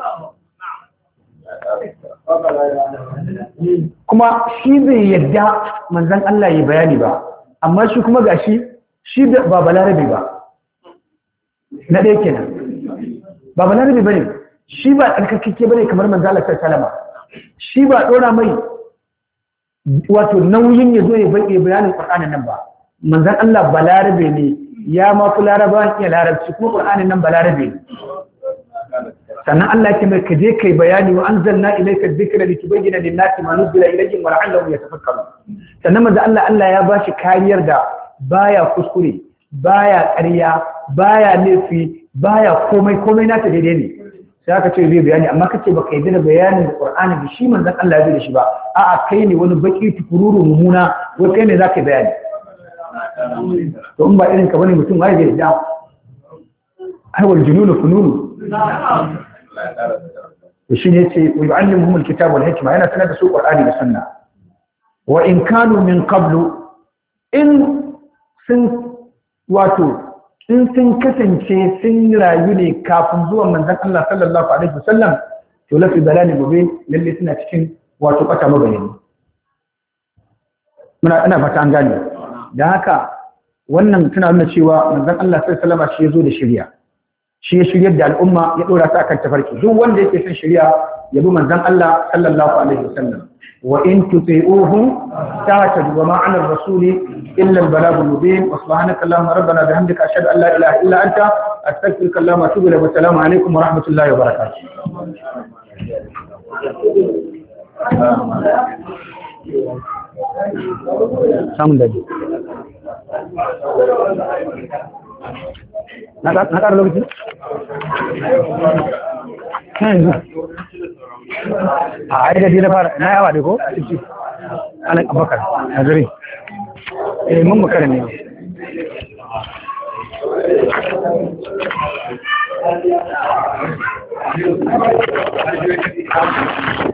[SPEAKER 1] kuma shi bai yadda manzon Allah ya bayani ba amma shi kuma gashi shi ba balarabe ba na ɗaya kenan ba balarabe bane shi ba alkakike bane kamar manzon Allah sallallahu alaihi wasallam shi ba ɗora mai wato nauyin ya zo ya bayyana bayanin Qur'anin nan ba manzon Allah balarabe ne ya ma fi laraba iya larabci kuma Qur'anin nan balarabe ne sannan Allah ke mai kaje kai bayani wa anzalna ilayka dhikra litubayyana lin-nasi ma nuzila ilayhim wa la'allahum yatafakkarun sannan manzon Allah Allah ya bashi kariyar da baya kuskure baya ƙarya baya nufi baya komai komai nata daidai ne sai aka ce zai bayani amma kace baka yi da bayanin da Qur'ani da shi manzon Allah ya bi da shi ba a'a kai ne wani baki tukururu mumuna wai kai ne zaka bayani to in ba irin ka bane mutum wai zai da ai wal jununu fununu to shi ne ce wa yu'allimuhum alkitaba wal hikma yana sanar da su Qur'ani da sunna wa in kanu min qablu in sun wato in sun kasance sun rayu ne kafin zuwan manzon Allah sallallahu alaihi wasallam to lafi balani gobe lalle suna cikin wato kata mabayani muna ina fata an gane dan haka wannan tana nuna cewa manzon Allah sallallahu alaihi wasallam shi yazo da shari'a shi ya shiryar da al'umma ya dora ta kan tafarki duk wanda yake son shari'a ya bi manzon Allah sallallahu alaihi wasallam wa in tuti'uhu ta'tadu wa ma 'ala ar-rasuli illa al-balagh al-mubin wa subhanaka allahumma rabbana bihamdika ashhadu an la ilaha illa anta astaghfiruka wa atubu ilayk wa assalamu alaikum wa rahmatullahi wa barakatuh samun daji na ƙara lokaci? a aida na fara na yawa da ko? ana abokar a zuri eh mun makara ne Thank you.